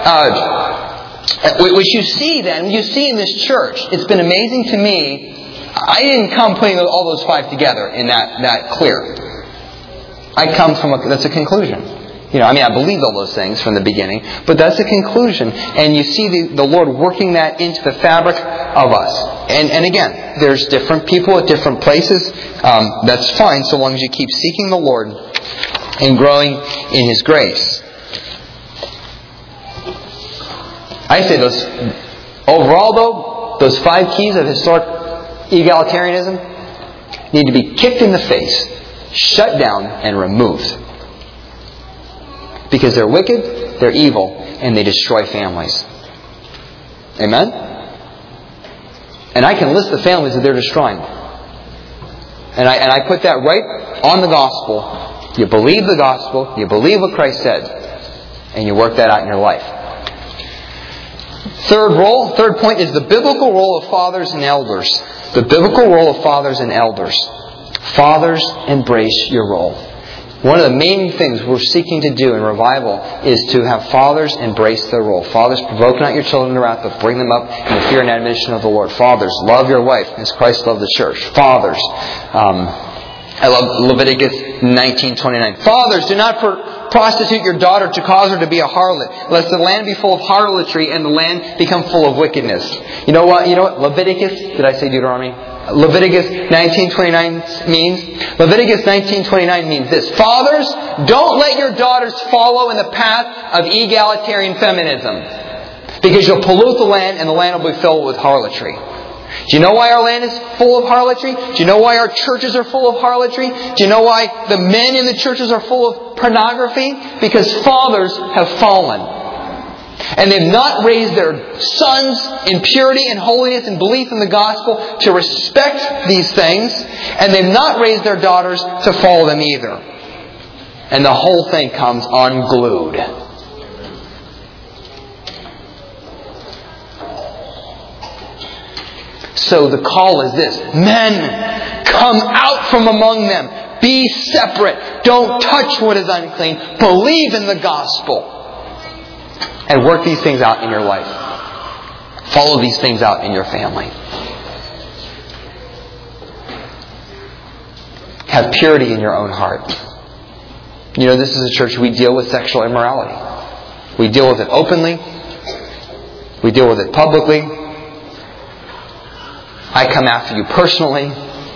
uh, which you see then, you see in this church. It's been amazing to me. I didn't come putting all those five together in that, that clear. I come from a, that's a conclusion. You know, I mean, I believed all those things from the beginning, but that's a conclusion. And you see the, the Lord working that into the fabric of us. And, and again, there's different people at different places. Um, that's fine, so long as you keep seeking the Lord and growing in His grace. I say those, overall though, those five keys of historic egalitarianism need to be kicked in the face, shut down, and removed. Because they're wicked, they're evil, and they destroy families. Amen? And I can list the families that they're destroying. And I, and I put that right on the gospel. You believe the gospel, you believe what Christ said, and you work that out in your life. Third role, third point is the biblical role of fathers and elders. The biblical role of fathers and elders. Fathers, embrace your role. One of the main things we're seeking to do in revival is to have fathers embrace their role. Fathers, provoke not your children to wrath, but bring them up in the fear and admonition of the Lord. Fathers, love your wife as Christ loved the church. Fathers, um, I love Leviticus nineteen twenty-nine. Fathers, do not per- prostitute your daughter to cause her to be a harlot, lest the land be full of harlotry and the land become full of wickedness. You know what? You know what? Leviticus, did I say Deuteronomy? Leviticus nineteen twenty-nine means? Leviticus nineteen twenty-nine means this. Fathers, don't let your daughters follow in the path of egalitarian feminism, because you'll pollute the land and the land will be filled with harlotry. Do you know why our land is full of harlotry? Do you know why our churches are full of harlotry? Do you know why the men in the churches are full of pornography? Because fathers have fallen. And they've not raised their sons in purity and holiness and belief in the gospel to respect these things. And they've not raised their daughters to follow them either. And the whole thing comes unglued. So the call is this. Men, come out from among them. Be separate. Don't touch what is unclean. Believe in the gospel. And work these things out in your life. Follow these things out in your family. Have purity in your own heart. You know, this is a church we deal with sexual immorality. We deal with it openly. We deal with it publicly. I come after you personally.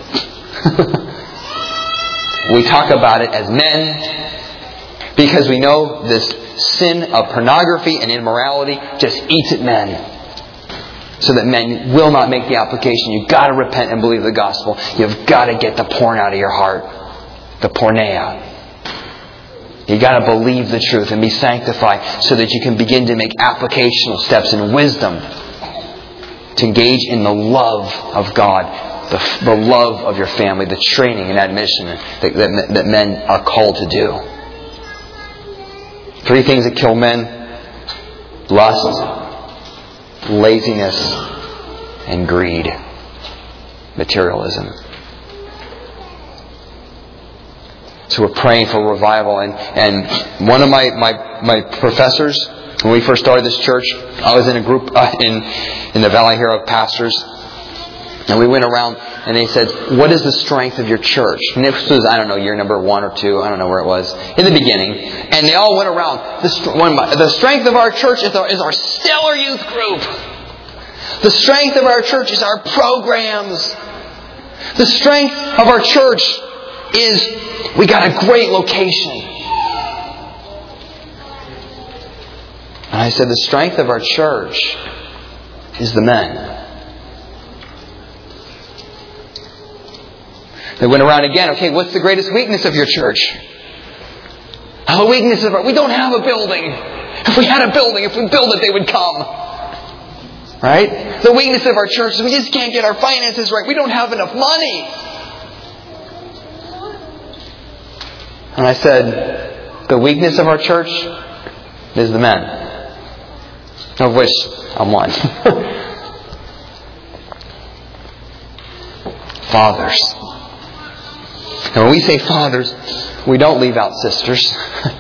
We talk about it as men because we know this sin of pornography and immorality just eats at men. So that men will not make the application. You've got to repent and believe the gospel. You've got to get the porn out of your heart. The porneia. You've got to believe the truth and be sanctified so that you can begin to make applicational steps in wisdom to engage in the love of God, the, the love of your family, the training and admonition that, that, that men are called to do. Three things that kill men: lust, laziness, and greed. Materialism. So we're praying for revival. And, and one of my, my, my professors, when we first started this church, I was in a group uh, in, in the valley here of pastors. And we went around and they said, what is the strength of your church? And this was, I don't know, year number one or two. I don't know where it was. In the beginning. And they all went around. The, one, the strength of our church is our, is our stellar youth group. The strength of our church is our programs. The strength of our church is we got a great location. And I said, the strength of our church is the men. They went around again. Okay, what's the greatest weakness of your church? Oh, the weakness of our... We don't have a building. If we had a building, if we build it, they would come. Right? The weakness of our church is we just can't get our finances right. We don't have enough money. And I said, the weakness of our church is the men. Of which I'm one. Fathers. And when we say fathers, we don't leave out sisters.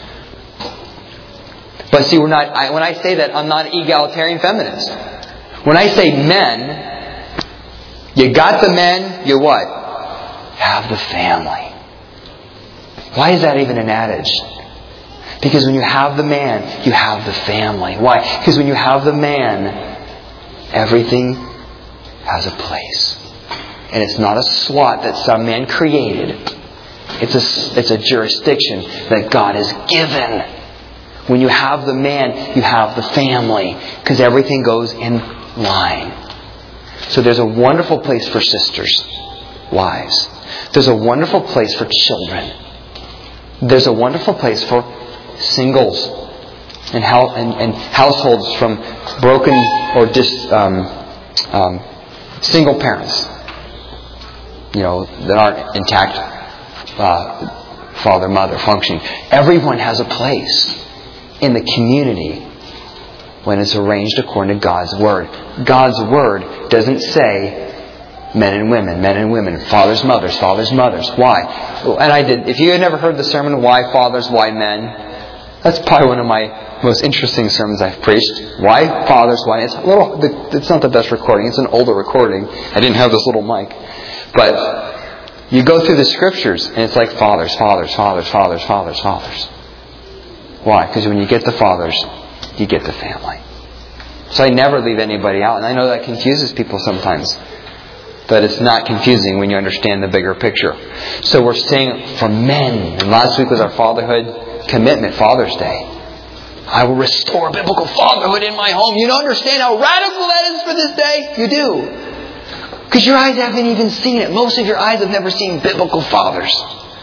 But see, we're not. I, when I say that, I'm not an egalitarian feminist. When I say men, you got the men, you what? Have the family. Why is that even an adage? Because when you have the man, you have the family. Why? Because when you have the man, everything has a place. And it's not a slot that some man created. It's a, it's a jurisdiction that God has given. When you have the man, you have the family. Because everything goes in line. So there's a wonderful place for sisters, wives. There's a wonderful place for children. There's a wonderful place for singles and, how, and, and households from broken or just um, um, single parents. You know, that aren't intact uh, father, mother functioning. Everyone has a place in the community when it's arranged according to God's Word. God's Word doesn't say men and women, men and women, fathers, mothers, fathers, mothers. Why? And I did. If you had never heard the sermon, Why Fathers, Why Men? That's probably one of my most interesting sermons I've preached. Why fathers, why? It's a little. It's not the best recording. It's an older recording. I didn't have this little mic. But you go through the scriptures and it's like fathers, fathers, fathers, fathers, fathers, fathers. Why? Because when you get the fathers, you get the family. So I never leave anybody out. And I know that confuses people sometimes. But it's not confusing when you understand the bigger picture. So we're saying for men, and last week was our fatherhood commitment, Father's Day. I will restore biblical fatherhood in my home. You don't understand how radical that is for this day? You do. Because your eyes haven't even seen it. Most of your eyes have never seen biblical fathers.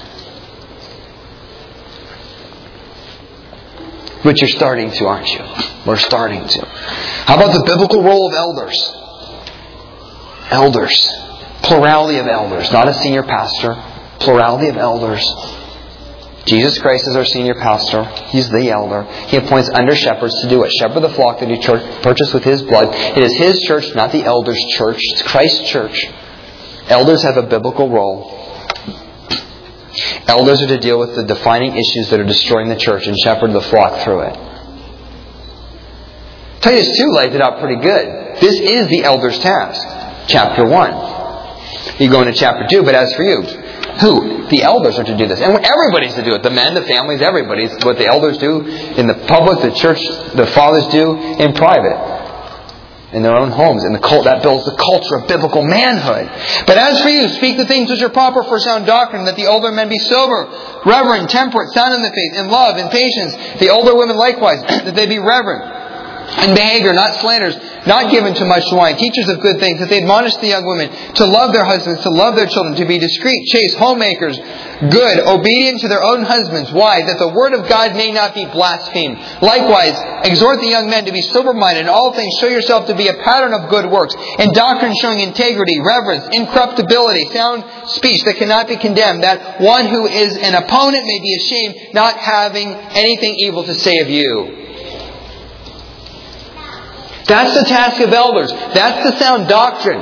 But you're starting to, aren't you? We're starting to. How about the biblical role of elders? Elders. Plurality of elders. Not a senior pastor. Plurality of elders. Jesus Christ is our senior pastor. He's the elder. He appoints under shepherds to do what? Shepherd the flock that He purchased with His blood. It is His church, not the elders' church. It's Christ's church. Elders have a biblical role. Elders are to deal with the defining issues that are destroying the church and shepherd the flock through it. Titus two lays it out pretty good. This is the elder's task. Chapter one. You go into chapter two, but as for you, who? The elders are to do this. And everybody's to do it. The men, the families, everybody's. What the elders do in the public, the church, the fathers do in private. In their own homes. And the cult, that builds the culture of biblical manhood. But as for you, speak the things which are proper for sound doctrine, that the older men be sober, reverent, temperate, sound in the faith, in love, in patience. The older women likewise, that they be reverent. In behavior, not slanders, not given to much wine, teachers of good things, that they admonish the young women to love their husbands, to love their children, to be discreet, chaste, homemakers, good, obedient to their own husbands. Why? That the word of God may not be blasphemed. Likewise, exhort the young men to be sober-minded. In all things, show yourself to be a pattern of good works. In doctrine, showing integrity, reverence, incorruptibility, sound speech that cannot be condemned, that one who is an opponent may be ashamed, not having anything evil to say of you. That's the task of elders. That's the sound doctrine.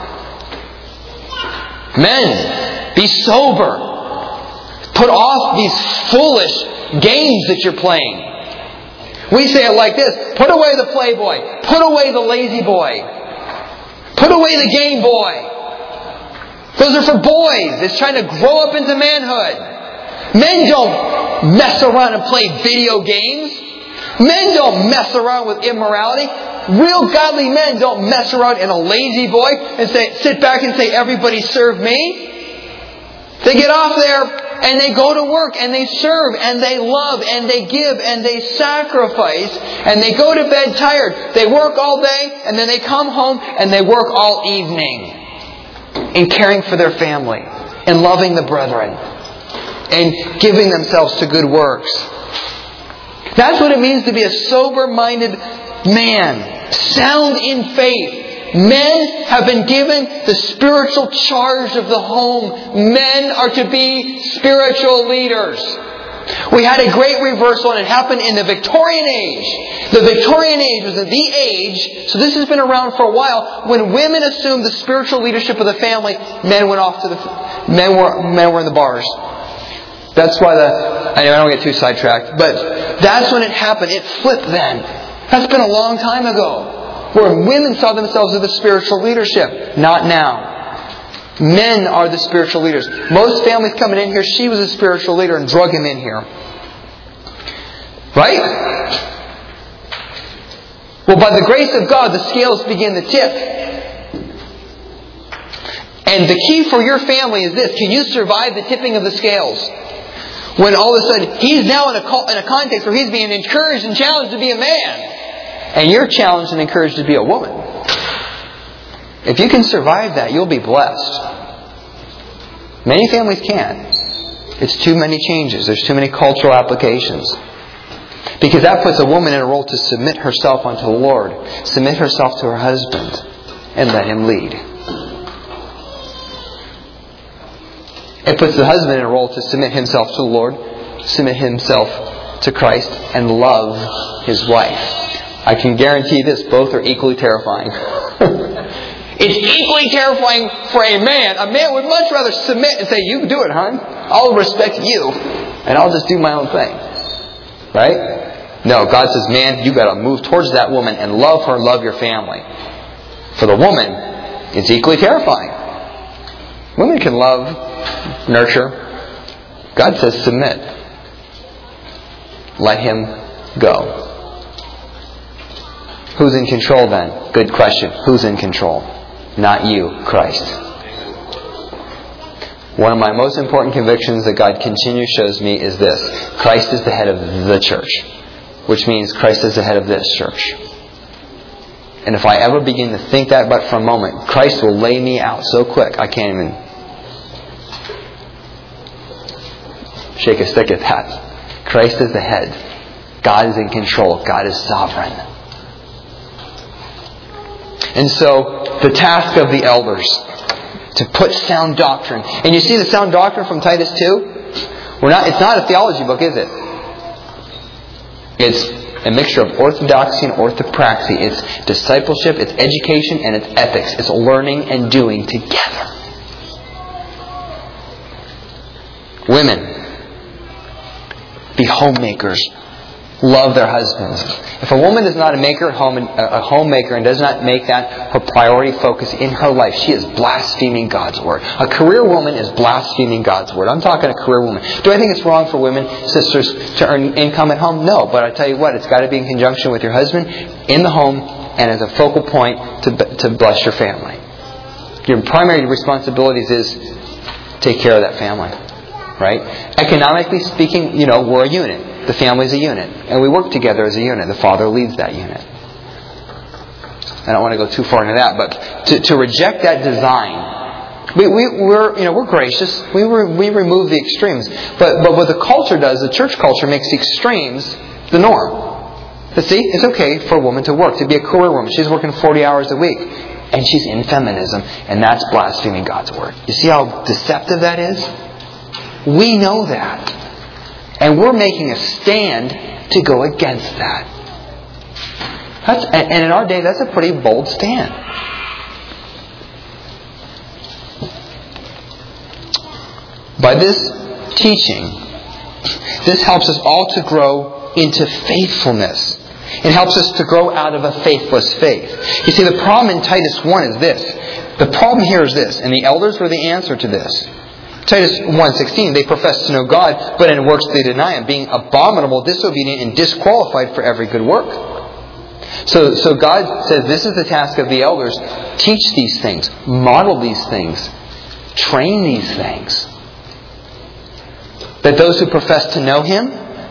Men, be sober. Put off these foolish games that you're playing. We say it like this. Put away the Playboy. Put away the lazy boy. Put away the Game Boy. Those are for boys. It's trying to grow up into manhood. Men don't mess around and play video games. Men don't mess around with immorality. Real godly men don't mess around in a lazy boy and say, sit back and say, everybody serve me. They get off there and they go to work and they serve and they love and they give and they sacrifice and they go to bed tired. They work all day and then they come home and they work all evening in caring for their family and loving the brethren and giving themselves to good works. That's what it means to be a sober-minded man, sound in faith. Men have been given the spiritual charge of the home. Men are to be spiritual leaders. We had a great reversal and it happened in the Victorian age. The Victorian age was the age, so this has been around for a while, when women assumed the spiritual leadership of the family, men went off to the, men were, men were in the bars. That's why the, I don't get too sidetracked, but that's when it happened. It flipped then. That's been a long time ago. Where women saw themselves as the spiritual leadership. Not now. Men are the spiritual leaders. Most families coming in here, she was a spiritual leader and drug him in here. Right? Well, by the grace of God, the scales begin to tip. And the key for your family is this. Can you survive the tipping of the scales? When all of a sudden, he's now in a, in a context where he's being encouraged and challenged to be a man. And you're challenged and encouraged to be a woman. If you can survive that, you'll be blessed. Many families can't. It's too many changes. There's too many cultural applications. Because that puts a woman in a role to submit herself unto the Lord. Submit herself to her husband. And let him lead. It puts the husband in a role to submit himself to the Lord, submit himself to Christ, and love his wife. I can guarantee this, both are equally terrifying. It's equally terrifying for a man. A man would much rather submit and say, you do it, hon. I'll respect you, and I'll just do my own thing. Right? No, God says, man, you got to move towards that woman and love her, love your family. For the woman, it's equally terrifying. Women can love, nurture. God says submit. Let him go. Who's in control then? Good question. Who's in control? not you, Christ. One of my most important convictions that God continually shows me is this. Christ is the head of the church. Which means Christ is the head of this church. And if I ever begin to think that but for a moment, Christ will lay me out so quick I can't even shake a stick at that. Christ is the head. God is in control. God is sovereign. And so, the task of the elders, to put sound doctrine. And you see the sound doctrine from Titus two? We're not, it's not a theology book, is it? It's a mixture of orthodoxy and orthopraxy. It's discipleship, it's education, and it's ethics. It's learning and doing together. Women, be homemakers. Love their husbands. If a woman is not a maker at home, a homemaker, and does not make that her priority focus in her life, she is blaspheming God's word. A career woman is blaspheming God's word. I'm talking a career woman. Do I think it's wrong for women, sisters, to earn income at home? No, but I tell you what, it's got to be in conjunction with your husband in the home and as a focal point to to bless your family. Your primary responsibilities is take care of that family, right? Economically speaking, you know, we're a unit. The family is a unit. And we work together as a unit. The father leads that unit. I don't want to go too far into that, but to, to reject that design. We, we, we're, you know, we're gracious. We, re, we remove the extremes. But, but what the culture does, the church culture makes the extremes the norm. But see, it's okay for a woman to work, to be a career woman. She's working forty hours a week. And she's in feminism. And that's blaspheming God's word. You see how deceptive that is? We know that. And we're making a stand to go against that. That's, and in our day, that's a pretty bold stand. By this teaching, this helps us all to grow into faithfulness. It helps us to grow out of a faithless faith. You see, the problem in Titus one is this. The problem here is this, and the elders were the answer to this. Titus one sixteen, they profess to know God, but in works they deny Him, being abominable, disobedient, and disqualified for every good work. So, so God says this is the task of the elders. Teach these things. Model these things. Train these things. That those who profess to know Him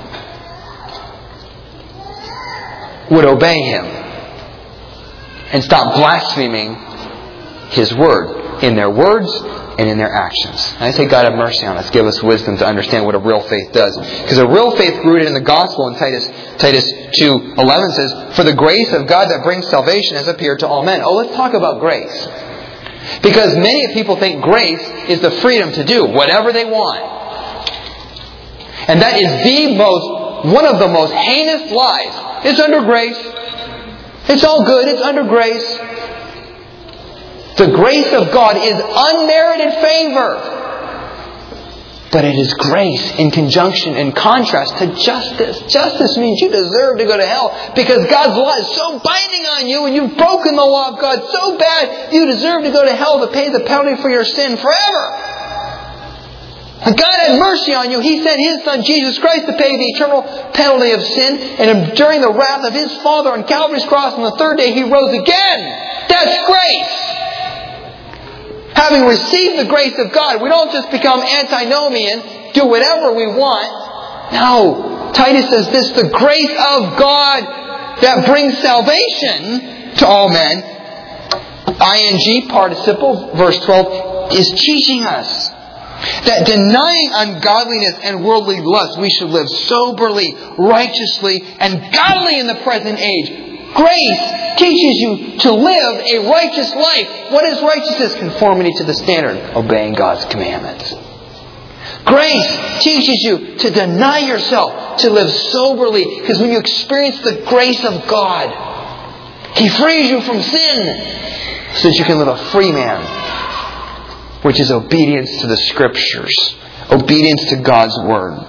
would obey Him and stop blaspheming His Word in their words and in their actions. And I say, God have mercy on us. Give us wisdom to understand what a real faith does. Because a real faith rooted in the gospel in Titus Titus two eleven says, for the grace of God that brings salvation has appeared to all men. Oh, let's talk about grace. Because many people think grace is the freedom to do whatever they want. And that is the most, one of the most heinous lies. It's under grace. It's all good. It's under grace. The grace of God is unmerited favor. But it is grace in conjunction, in contrast to justice. Justice means you deserve to go to hell because God's law is so binding on you and you've broken the law of God so bad you deserve to go to hell to pay the penalty for your sin forever. And God had mercy on you. He sent His Son, Jesus Christ, to pay the eternal penalty of sin. And during the wrath of His Father on Calvary's cross on the third day, He rose again. That's grace. Having received the grace of God, we don't just become antinomian, do whatever we want. No. Titus says this, the grace of God that brings salvation to all men. ing participle, verse twelve, is teaching us that denying ungodliness and worldly lust, we should live soberly, righteously, and godly in the present age. Grace teaches you to live a righteous life. What is righteousness? Conformity to the standard. Obeying God's commandments. Grace teaches you to deny yourself, to live soberly. Because when you experience the grace of God, He frees you from sin so that you can live a free man, which is obedience to the Scriptures. Obedience to God's Word.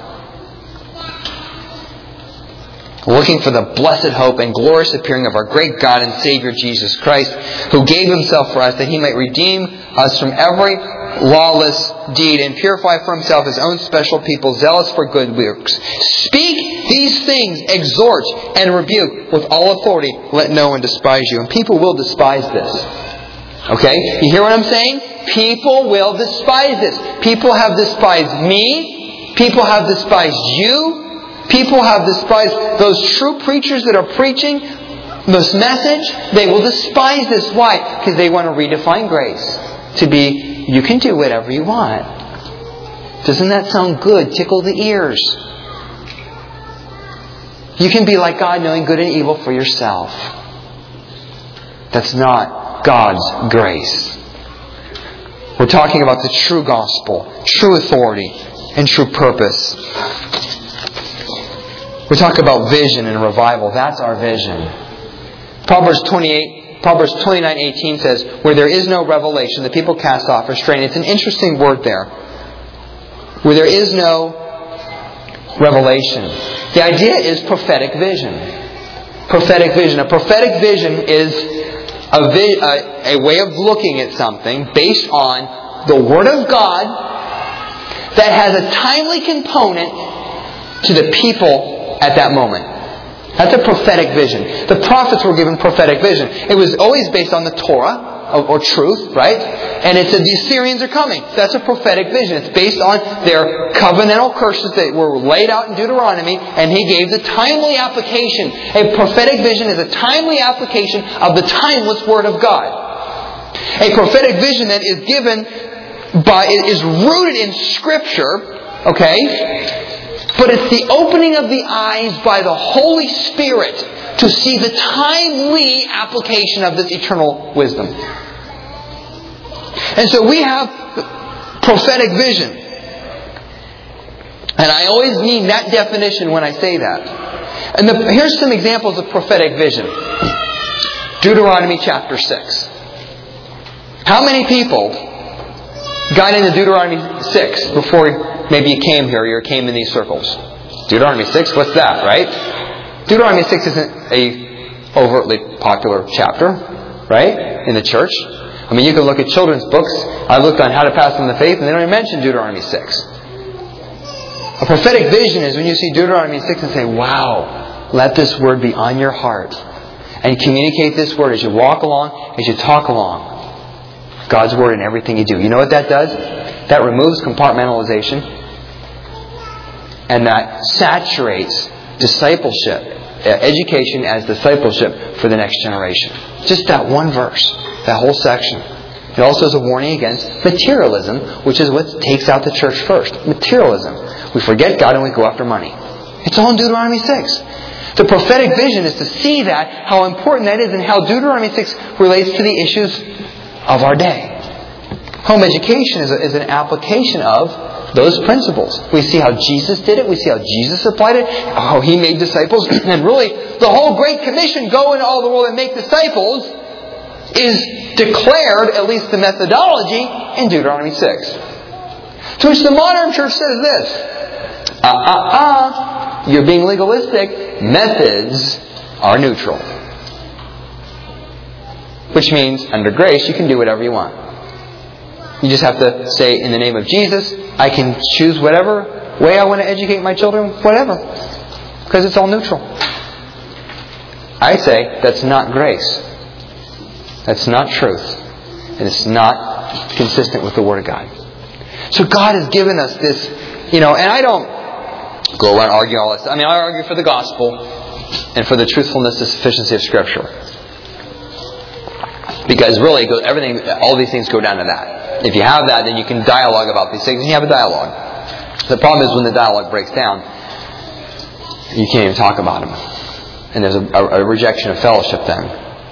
Looking for the blessed hope and glorious appearing of our great God and Savior Jesus Christ, who gave Himself for us that He might redeem us from every lawless deed and purify for Himself His own special people, zealous for good works. Speak these things, exhort and rebuke with all authority. Let no one despise you. And people will despise this. Okay? You hear what I'm saying? People will despise this. People have despised me. People have despised you. People have despised those true preachers that are preaching this message. They will despise this. Why? Because they want to redefine grace to be, you can do whatever you want. Doesn't that sound good? Tickle the ears. You can be like God, knowing good and evil for yourself. That's not God's grace. We're talking about the true gospel, true authority, and true purpose. We talk about vision and revival. That's our vision. Proverbs twenty-eight, Proverbs twenty-nine eighteen says, where there is no revelation, the people cast off restraint. It's an interesting word there. Where there is no revelation. The idea is prophetic vision. Prophetic vision. A prophetic vision is a, vi- a, a way of looking at something based on the Word of God that has a timely component to the people at that moment. That's a prophetic vision. The prophets were given prophetic vision. It was always based on the Torah, or, or truth, right? And it said the Assyrians are coming. That's a prophetic vision. It's based on their covenantal curses that were laid out in Deuteronomy, and He gave the timely application. A prophetic vision is a timely application of the timeless Word of God. A prophetic vision that is given by, is rooted in Scripture, okay? But it's the opening of the eyes by the Holy Spirit to see the timely application of this eternal wisdom. And so we have prophetic vision. And I always mean that definition when I say that. And the, here's some examples of prophetic vision. Deuteronomy chapter six. How many people got into Deuteronomy six before maybe you came here or you came in these circles? Deuteronomy six, what's that, right? Deuteronomy six isn't a overtly popular chapter, right, in the church. I mean, you can look at children's books. I looked on how to pass on the faith, and they don't even mention Deuteronomy six. A prophetic vision is when you see Deuteronomy six and say, wow, let this word be on your heart. And communicate this word as you walk along, as you talk along. God's word in everything you do. You know what that does? That removes compartmentalization. And that saturates discipleship, education as discipleship for the next generation. Just that one verse, that whole section. It also is a warning against materialism, which is what takes out the church first. Materialism. We forget God and we go after money. It's all in Deuteronomy six. The prophetic vision is to see that, how important that is, and how Deuteronomy six relates to the issues of our day. Home education is, a, is an application of those principles. We see how Jesus did it. We see how Jesus applied it. How He made disciples. And really, the whole Great Commission, go into all the world and make disciples, is declared, at least the methodology, in Deuteronomy six. To which the modern church says this. Uh, uh, uh. You're being legalistic. Methods are neutral. Which means, under grace, you can do whatever you want. You just have to say, in the name of Jesus, I can choose whatever way I want to educate my children, whatever. Because it's all neutral. I say, that's not grace. That's not truth. And it's not consistent with the Word of God. So God has given us this, you know, and I don't go around arguing all this. I mean, I argue for the gospel and for the truthfulness and sufficiency of Scripture. Because really, everything, all these things go down to that. If you have that, then you can dialogue about these things, and you have a dialogue. The problem is when the dialogue breaks down, you can't even talk about them. And there's a, a, a rejection of fellowship then.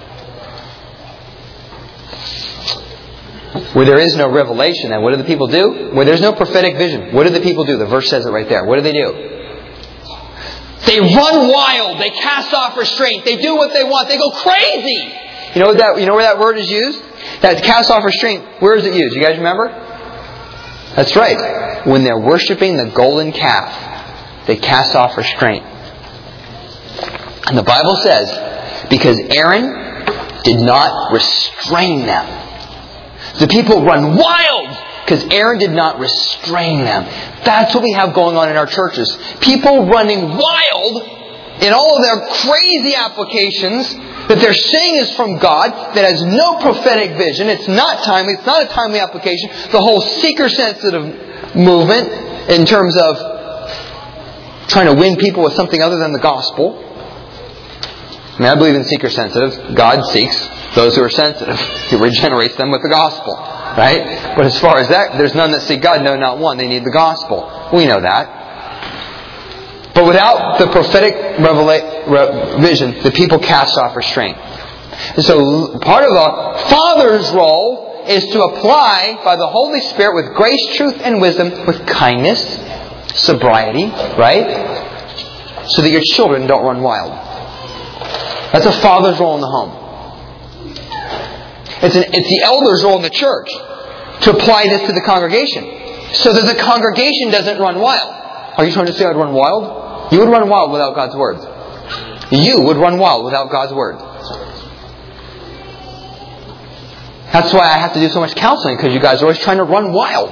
Where there is no revelation, then what do the people do? Where there's no prophetic vision, what do the people do? The verse says it right there. What do they do? They run wild. They cast off restraint. They do what they want. They go crazy. You know what that? You know where that word is used? That cast off restraint. Where is it used? You guys remember? That's right. When they're worshiping the golden calf, they cast off restraint. And the Bible says, because Aaron did not restrain them. The people run wild because Aaron did not restrain them. That's what we have going on in our churches. People running wild in all of their crazy applications that they're saying is from God, that has no prophetic vision. It's not timely. It's not a timely application. The whole seeker-sensitive movement in terms of trying to win people with something other than the gospel. I mean, I believe in seeker-sensitive. God seeks those who are sensitive. He regenerates them with the gospel. Right? But as far as that, there's none that seek God. No, not one. They need the gospel. We know that. But without the prophetic revela- re- vision, the people cast off restraint. And so part of the Father's role is to apply by the Holy Spirit with grace, truth, and wisdom, with kindness, sobriety, right? So that your children don't run wild. That's a father's role in the home. It's, an, it's the elder's role in the church to apply this to the congregation so that the congregation doesn't run wild. Are you trying to say I'd run wild? You would run wild without God's Word. You would run wild without God's Word. That's why I have to do so much counseling, because you guys are always trying to run wild.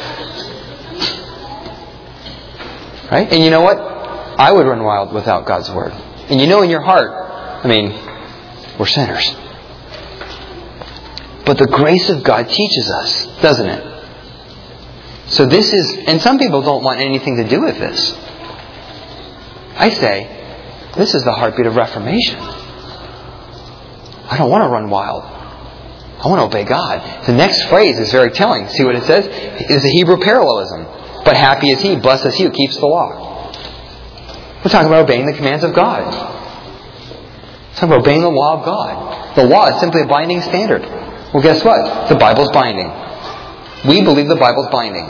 Right? And you know what? I would run wild without God's Word. And you know in your heart, I mean, we're sinners. But the grace of God teaches us, doesn't it? So this is, and some people don't want anything to do with this. I say, this is the heartbeat of Reformation. I don't want to run wild. I want to obey God. The next phrase is very telling. See what it says? It is a Hebrew parallelism. But happy is he, blessed is he who keeps the law. We're talking about obeying the commands of God. We're talking about obeying the law of God. The law is simply a binding standard. Well, guess what? The Bible's binding. We believe the Bible's binding.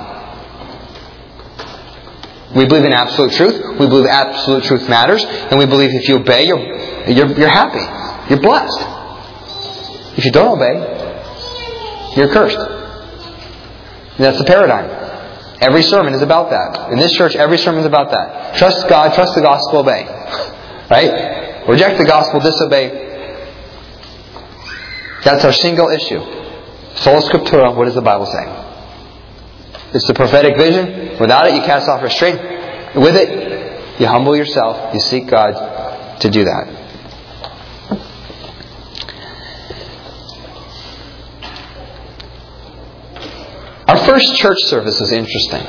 We believe in absolute truth. We believe absolute truth matters. And we believe if you obey, you're, you're, you're happy. You're blessed. If you don't obey, you're cursed. And that's the paradigm. Every sermon is about that. In this church, every sermon is about that. Trust God, trust the gospel, obey. Right? Reject the gospel, disobey. That's our single issue. Sola Scriptura, what does the Bible say? It's the prophetic vision. Without it, you cast off restraint. With it, you humble yourself. You seek God to do that. Our first church service was interesting.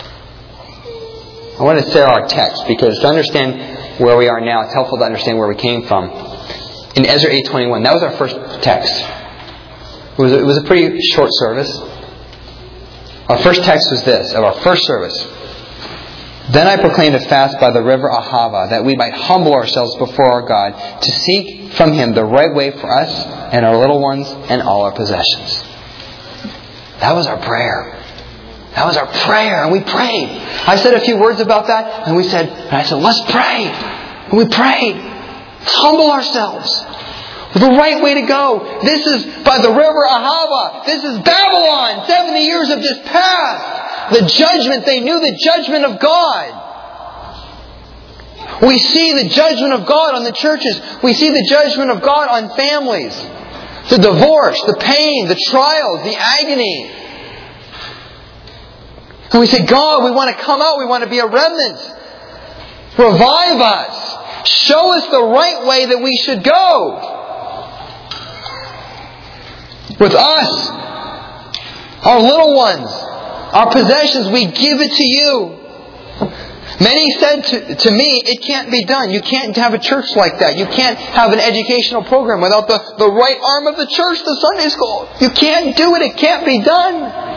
I want to share our text because to understand where we are now, it's helpful to understand where we came from. In Ezra eight twenty-one, that was our first text. It was a, it was a pretty short service. Our first text was this, of our first service. Then I proclaimed a fast by the river Ahava, that we might humble ourselves before our God, to seek from Him the right way for us and our little ones and all our possessions. That was our prayer. That was our prayer, and we prayed. I said a few words about that, and we said, and I said, let's pray. And we prayed. Let's humble ourselves. The right way to go. This is by the river Ahava. This is Babylon. Seventy years have just passed. The judgment, they knew the judgment of God. We see the judgment of God on the churches. We see the judgment of God on families. The divorce, the pain, the trials, the agony. And we say, God, we want to come out. We want to be a remnant. Revive us. Show us the right way that we should go. With us, our little ones, our possessions, we give it to you. Many said to, to me, it can't be done. You can't have a church like that. You can't have an educational program without the, the right arm of the church, the Sunday school. You can't do it. It can't be done.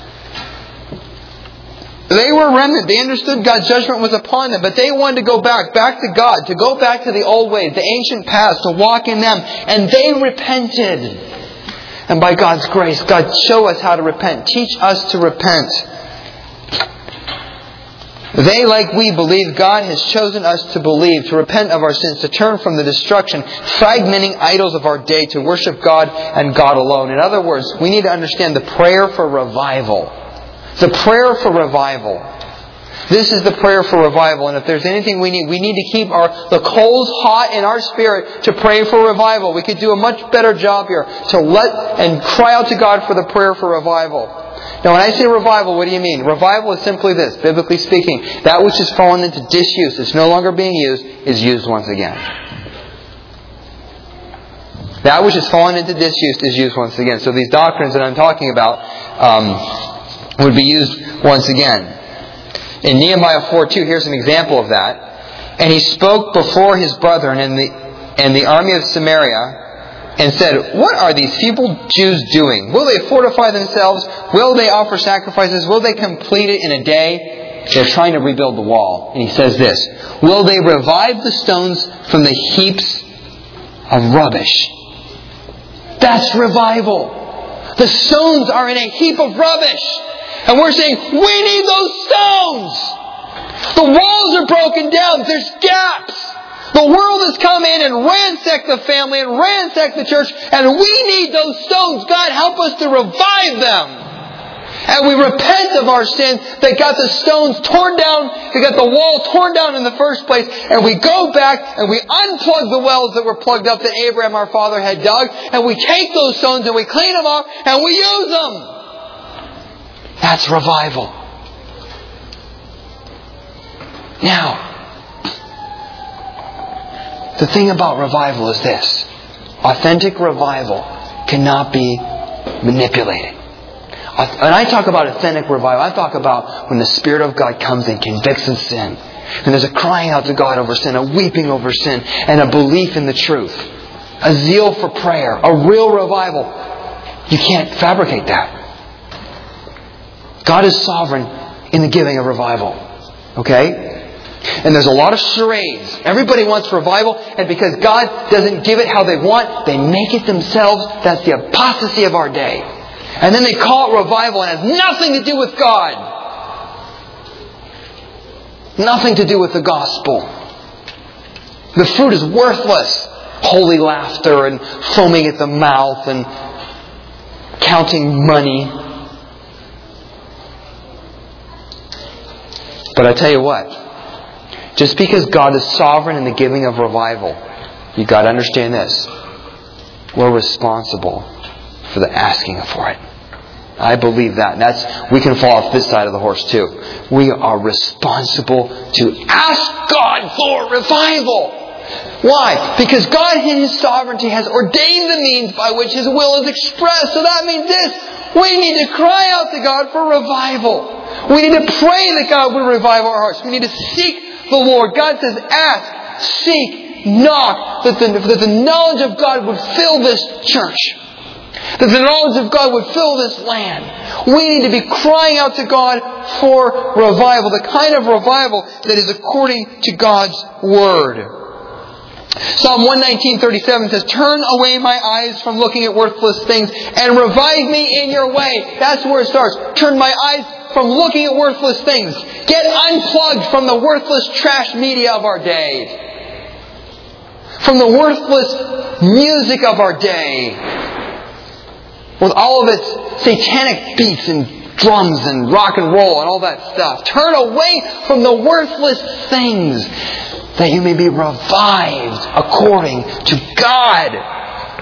They were remnant. They understood God's judgment was upon them. But they wanted to go back, back to God, to go back to the old ways, the ancient past, to walk in them. And they repented. And by God's grace, God, show us how to repent. Teach us to repent. They, like we, believe God has chosen us to believe, to repent of our sins, to turn from the destruction, fragmenting idols of our day, to worship God and God alone. In other words, we need to understand the prayer for revival. The prayer for revival. This is the prayer for revival. And if there's anything we need, we need to keep our the coals hot in our spirit to pray for revival. We could do a much better job here to let and cry out to God for the prayer for revival. Now, when I say revival, what do you mean? Revival is simply this, biblically speaking. That which has fallen into disuse, is no longer being used, is used once again. That which has fallen into disuse is used once again. So these doctrines that I'm talking about um, would be used once again. In Nehemiah four two, here's an example of that. And he spoke before his brethren in the, and the army of Samaria and said, what are these feeble Jews doing? Will they fortify themselves? Will they offer sacrifices? Will they complete it in a day? They're trying to rebuild the wall. And he says this, will they revive the stones from the heaps of rubbish? That's revival. The stones are in a heap of rubbish. And we're saying, we need those stones. The walls are broken down. There's gaps. The world has come in and ransacked the family and ransacked the church. And we need those stones. God, help us to revive them. And we repent of our sin that got the stones torn down, that got the wall torn down in the first place. And we go back and we unplug the wells that were plugged up that Abraham our father had dug. And we take those stones and we clean them up and we use them. That's revival. Now, the thing about revival is this. Authentic revival cannot be manipulated. When I talk about authentic revival, I talk about when the Spirit of God comes and convicts of sin. And there's a crying out to God over sin, a weeping over sin, and a belief in the truth. A zeal for prayer, a real revival. You can't fabricate that. God is sovereign in the giving of revival. Okay? And there's a lot of charades. Everybody wants revival, and because God doesn't give it how they want, they make it themselves. That's the apostasy of our day. And then they call it revival, and it has nothing to do with God. Nothing to do with the gospel. The fruit is worthless. Holy laughter and foaming at the mouth and counting money. But I tell you what, just because God is sovereign in the giving of revival, you've got to understand this. We're responsible for the asking for it. I believe that. And that's, we can fall off this side of the horse too. We are responsible to ask God for revival. Why? Because God in His sovereignty has ordained the means by which His will is expressed. So that means this. We need to cry out to God for revival. We need to pray that God would revive our hearts. We need to seek the Lord. God says, ask, seek, knock, that the, that the knowledge of God would fill this church. That the knowledge of God would fill this land. We need to be crying out to God for revival. The kind of revival that is according to God's Word. Psalm one nineteen thirty-seven says, turn away my eyes from looking at worthless things and revive me in your way. That's where it starts. Turn my eyes from looking at worthless things. Get unplugged from the worthless trash media of our day. From the worthless music of our day. With all of its satanic beats and drums and rock and roll and all that stuff. Turn away from the worthless things that you may be revived according to God.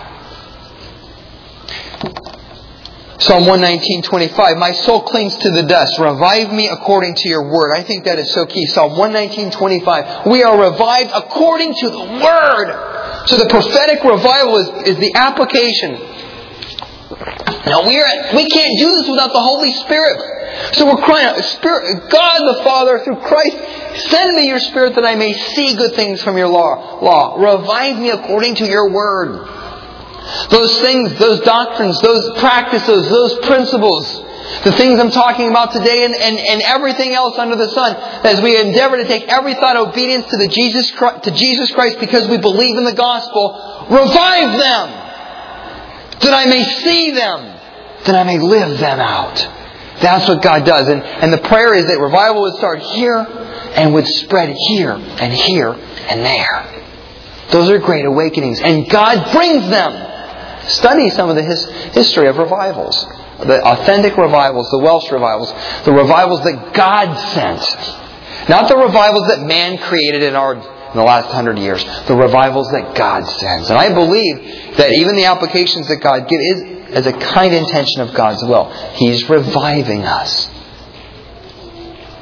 Psalm one nineteen twenty-five, my soul clings to the dust. Revive me according to your word. I think that is so key. Psalm one nineteen twenty-five. We are revived according to the word. So the prophetic revival is, is the application. Now we are we can't do this without the Holy Spirit. So we're crying out, Spirit, God the Father, through Christ, send me your Spirit that I may see good things from your law. Law. Revive me according to your word. Those things, those doctrines, those practices, those principles, the things I'm talking about today and, and, and everything else under the sun, as we endeavor to take every thought of obedience to, the Jesus, to Jesus Christ because we believe in the gospel, revive them, that I may see them, that I may live them out. That's what God does. And, and the prayer is that revival would start here and would spread here and here and there. Those are great awakenings. And God brings them. Study some of the his, history of revivals. The authentic revivals, the Welsh revivals, the revivals that God sent. Not the revivals that man created in our in the last hundred years. The revivals that God sends. And I believe that even the applications that God gives is as a kind intention of God's will. He's reviving us.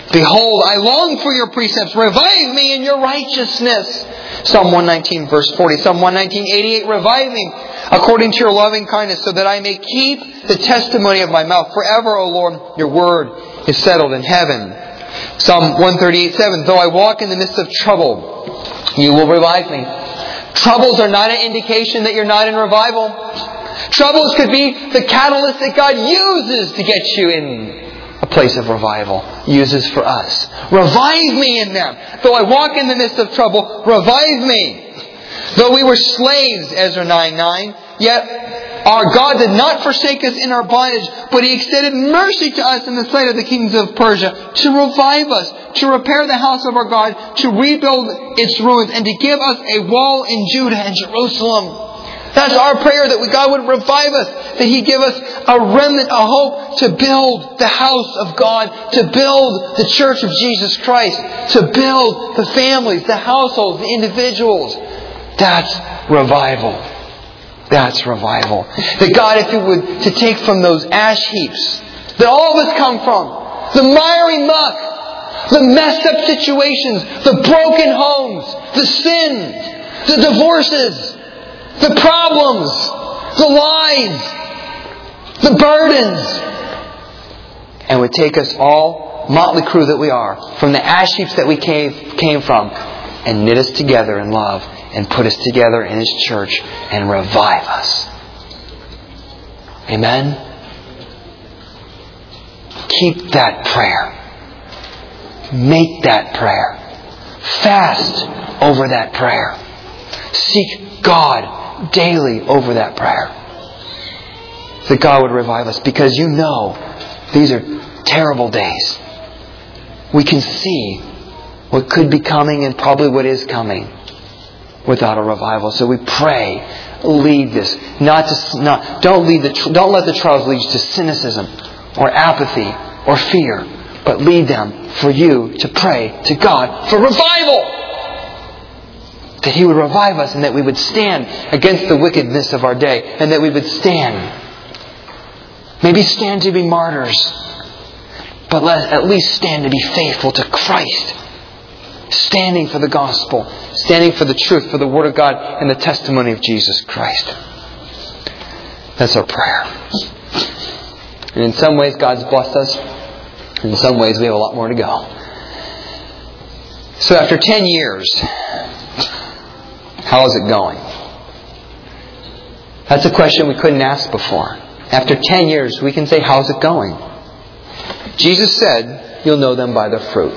Behold, I long for your precepts. Revive me in your righteousness. Psalm one nineteen, verse forty. Psalm one nineteen, eighty-eight. Revive me according to your loving kindness, so that I may keep the testimony of my mouth. Forever, O Lord, your word is settled in heaven. Psalm one thirty-eight, seven. Though I walk in the midst of trouble, you will revive me. Troubles are not an indication that you're not in revival. Troubles could be the catalyst that God uses to get you in a place of revival. Uses for us. Revive me in them. Though I walk in the midst of trouble, revive me. Though we were slaves, Ezra nine nine, yet our God did not forsake us in our bondage, but He extended mercy to us in the sight of the kings of Persia to revive us, to repair the house of our God, to rebuild its ruins, and to give us a wall in Judah and Jerusalem. That's our prayer, that God would revive us, that He'd give us a remnant, a hope to build the house of God, to build the church of Jesus Christ, to build the families, the households, the individuals. That's revival. That's revival. That God, if He would, to take from those ash heaps that all of us come from, the miry muck, the messed up situations, the broken homes, the sins, the divorces, the problems, the lies, the burdens, and would take us all, motley crew that we are, from the ash heaps that we came, came from, and knit us together in love, and put us together in His church, and revive us. Amen? Keep that prayer. Make that prayer. Fast over that prayer. Seek God daily over that prayer. That God would revive us, because you know these are terrible days. We can see what could be coming and probably what is coming without a revival. So we pray, lead this. Not to, not, don't lead the, don't let the trials lead you to cynicism or apathy or fear, but lead them for you to pray to God for revival. That He would revive us, and that we would stand against the wickedness of our day, and that we would stand. Maybe stand to be martyrs, but let at least stand to be faithful to Christ. Standing for the gospel, standing for the truth, for the Word of God, and the testimony of Jesus Christ. That's our prayer. And in some ways God's blessed us. In some ways we have a lot more to go. So after ten years, how is it going? That's a question we couldn't ask before. After ten years, we can say, how's it going? Jesus said, you'll know them by their fruit.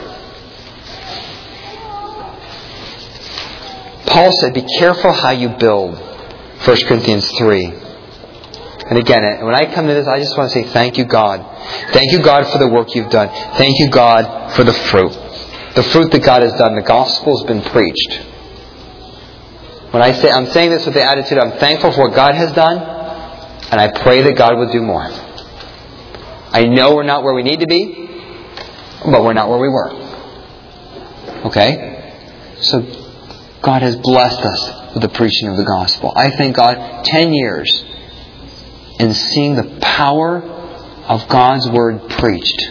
Paul said, be careful how you build. First Corinthians three. And again, when I come to this, I just want to say thank you, God. Thank you, God, for the work you've done. Thank you, God, for the fruit. The fruit that God has done. The gospel's been preached. When I say, I'm saying this with the attitude, I'm thankful for what God has done, and I pray that God will do more. I know we're not where we need to be, but we're not where we were. Okay? So, God has blessed us with the preaching of the gospel. I thank God, ten years in seeing the power of God's Word preached.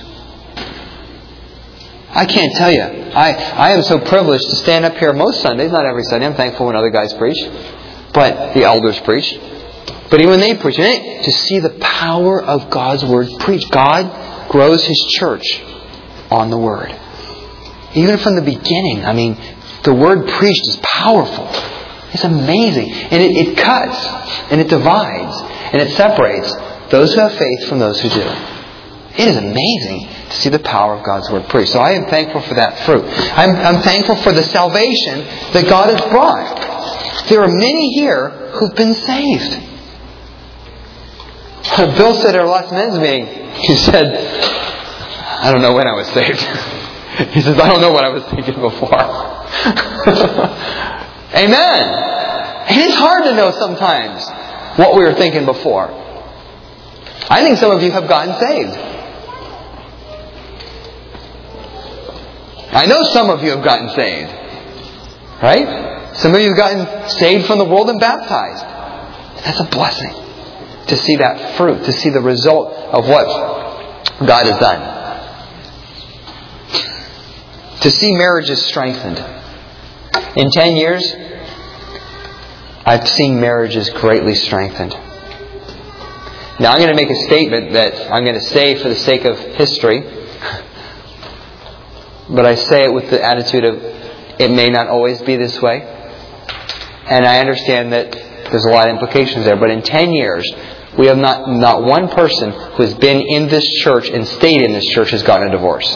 I can't tell you. I, I am so privileged to stand up here most Sundays, not every Sunday. I'm thankful when other guys preach. But the elders preach. But even when they preach, to see the power of God's Word preached. God grows His church on the Word. Even from the beginning, I mean, the Word preached is powerful. It's amazing. And it, it cuts, and it divides, and it separates those who have faith from those who do. It is amazing to see the power of God's Word preached. So I am thankful for that fruit. I'm, I'm thankful for the salvation that God has brought. There are many here who've been saved. Bill said at our last men's meeting, he said, I don't know when I was saved. He says, I don't know what I was thinking before. Amen. It is hard to know sometimes what we were thinking before. I think some of you have gotten saved. I know some of you have gotten saved. Right? Some of you have gotten saved from the world and baptized. That's a blessing. To see that fruit. To see the result of what God has done. to see marriages strengthened. In ten years, I've seen marriages greatly strengthened. Now I'm going to make a statement that I'm going to say for the sake of history, but I say it with the attitude of it may not always be this way. And I understand that there's a lot of implications there. But in ten years, we have not, not one person who has been in this church and stayed in this church has gotten a divorce.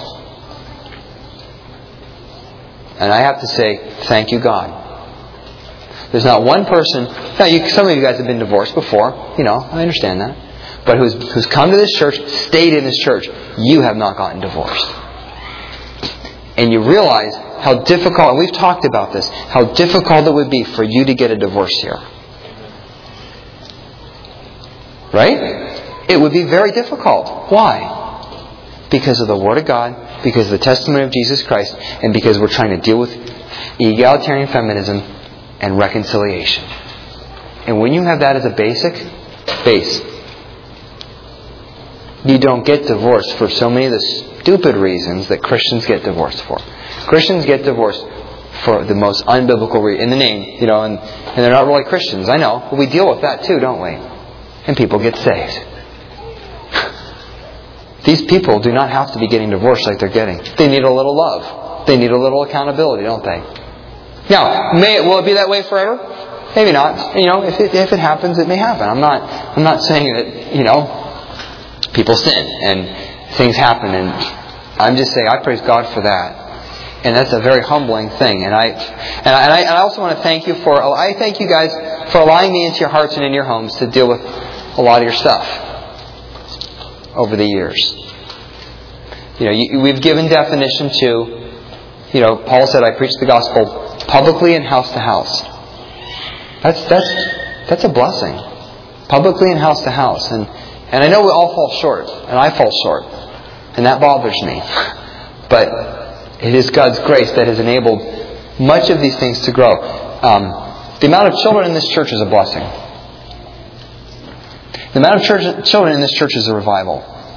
And I have to say, thank you, God. There's not one person... Now, you, some of you guys have been divorced before. You know, I understand that. But who's, who's come to this church, stayed in this church, you have not gotten divorced. And you realize how difficult, and we've talked about this, how difficult it would be for you to get a divorce here. Right? It would be very difficult. Why? Because of the Word of God, because of the testimony of Jesus Christ, and because we're trying to deal with egalitarian feminism and reconciliation. And when you have that as a basic base, you don't get divorced for so many of the stupid reasons that Christians get divorced for. Christians get divorced for the most unbiblical reason, in the name, you know, and, and they're not really Christians. I know, but we deal with that too, don't we? And people get saved. These people do not have to be getting divorced like they're getting. They need a little love. They need a little accountability, don't they? Now, may it, will it be that way forever? Maybe not. You know, if it, if it happens, it may happen. I'm not. I'm not saying that, you know, people sin and things happen, and I'm just saying I praise God for that. And that's a very humbling thing. And I, and I, and I, and I also want to thank you for, I thank you guys for allowing me into your hearts and in your homes to deal with a lot of your stuff over the years. You know, you, we've given definition to, you know, Paul said, I preach the gospel publicly and house to house. That's, that's, that's a blessing. Publicly and house to house. And, and I know we all fall short. And I fall short. And that bothers me. But it is God's grace that has enabled much of these things to grow. Um, the amount of children in this church is a blessing. The amount of church, children in this church is a revival.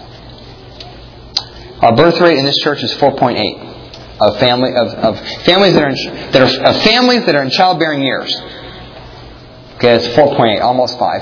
Our birth rate in this church is four point eight of family of, of families that are in, that are of families that are in childbearing years. Okay, it's four point eight, almost five.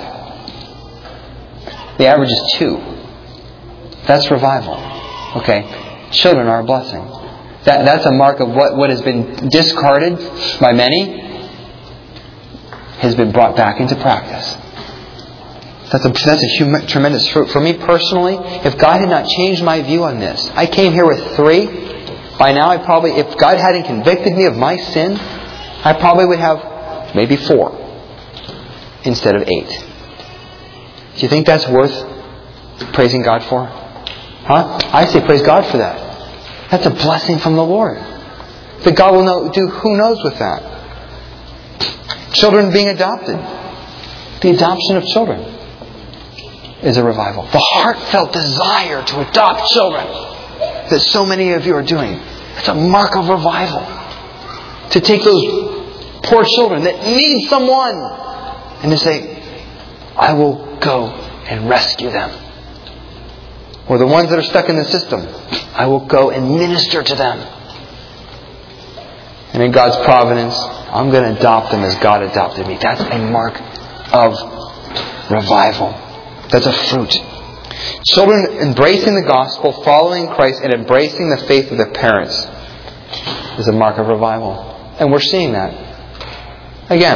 The average is two. That's revival. Okay, children are a blessing. That, that's a mark of what, what has been discarded by many has been brought back into practice. That's a, that's a human, tremendous fruit. For me personally, if God had not changed my view on this, I came here with three. By now I probably, if God hadn't convicted me of my sin, I probably would have maybe four instead of eight. Do you think that's worth praising God for? Huh? I say praise God for that. That's a blessing from the Lord. That God will know, do who knows with that. Children being adopted. The adoption of children is a revival. The heartfelt desire to adopt children that so many of you are doing. It's a mark of revival. To take those poor children that need someone and to say, I will go and rescue them. Or the ones that are stuck in the system, I will go and minister to them. And in God's providence, I'm going to adopt them as God adopted me. That's a mark of revival. That's a fruit. Children embracing the gospel, following Christ, and embracing the faith of their parents is a mark of revival. And we're seeing that. Again,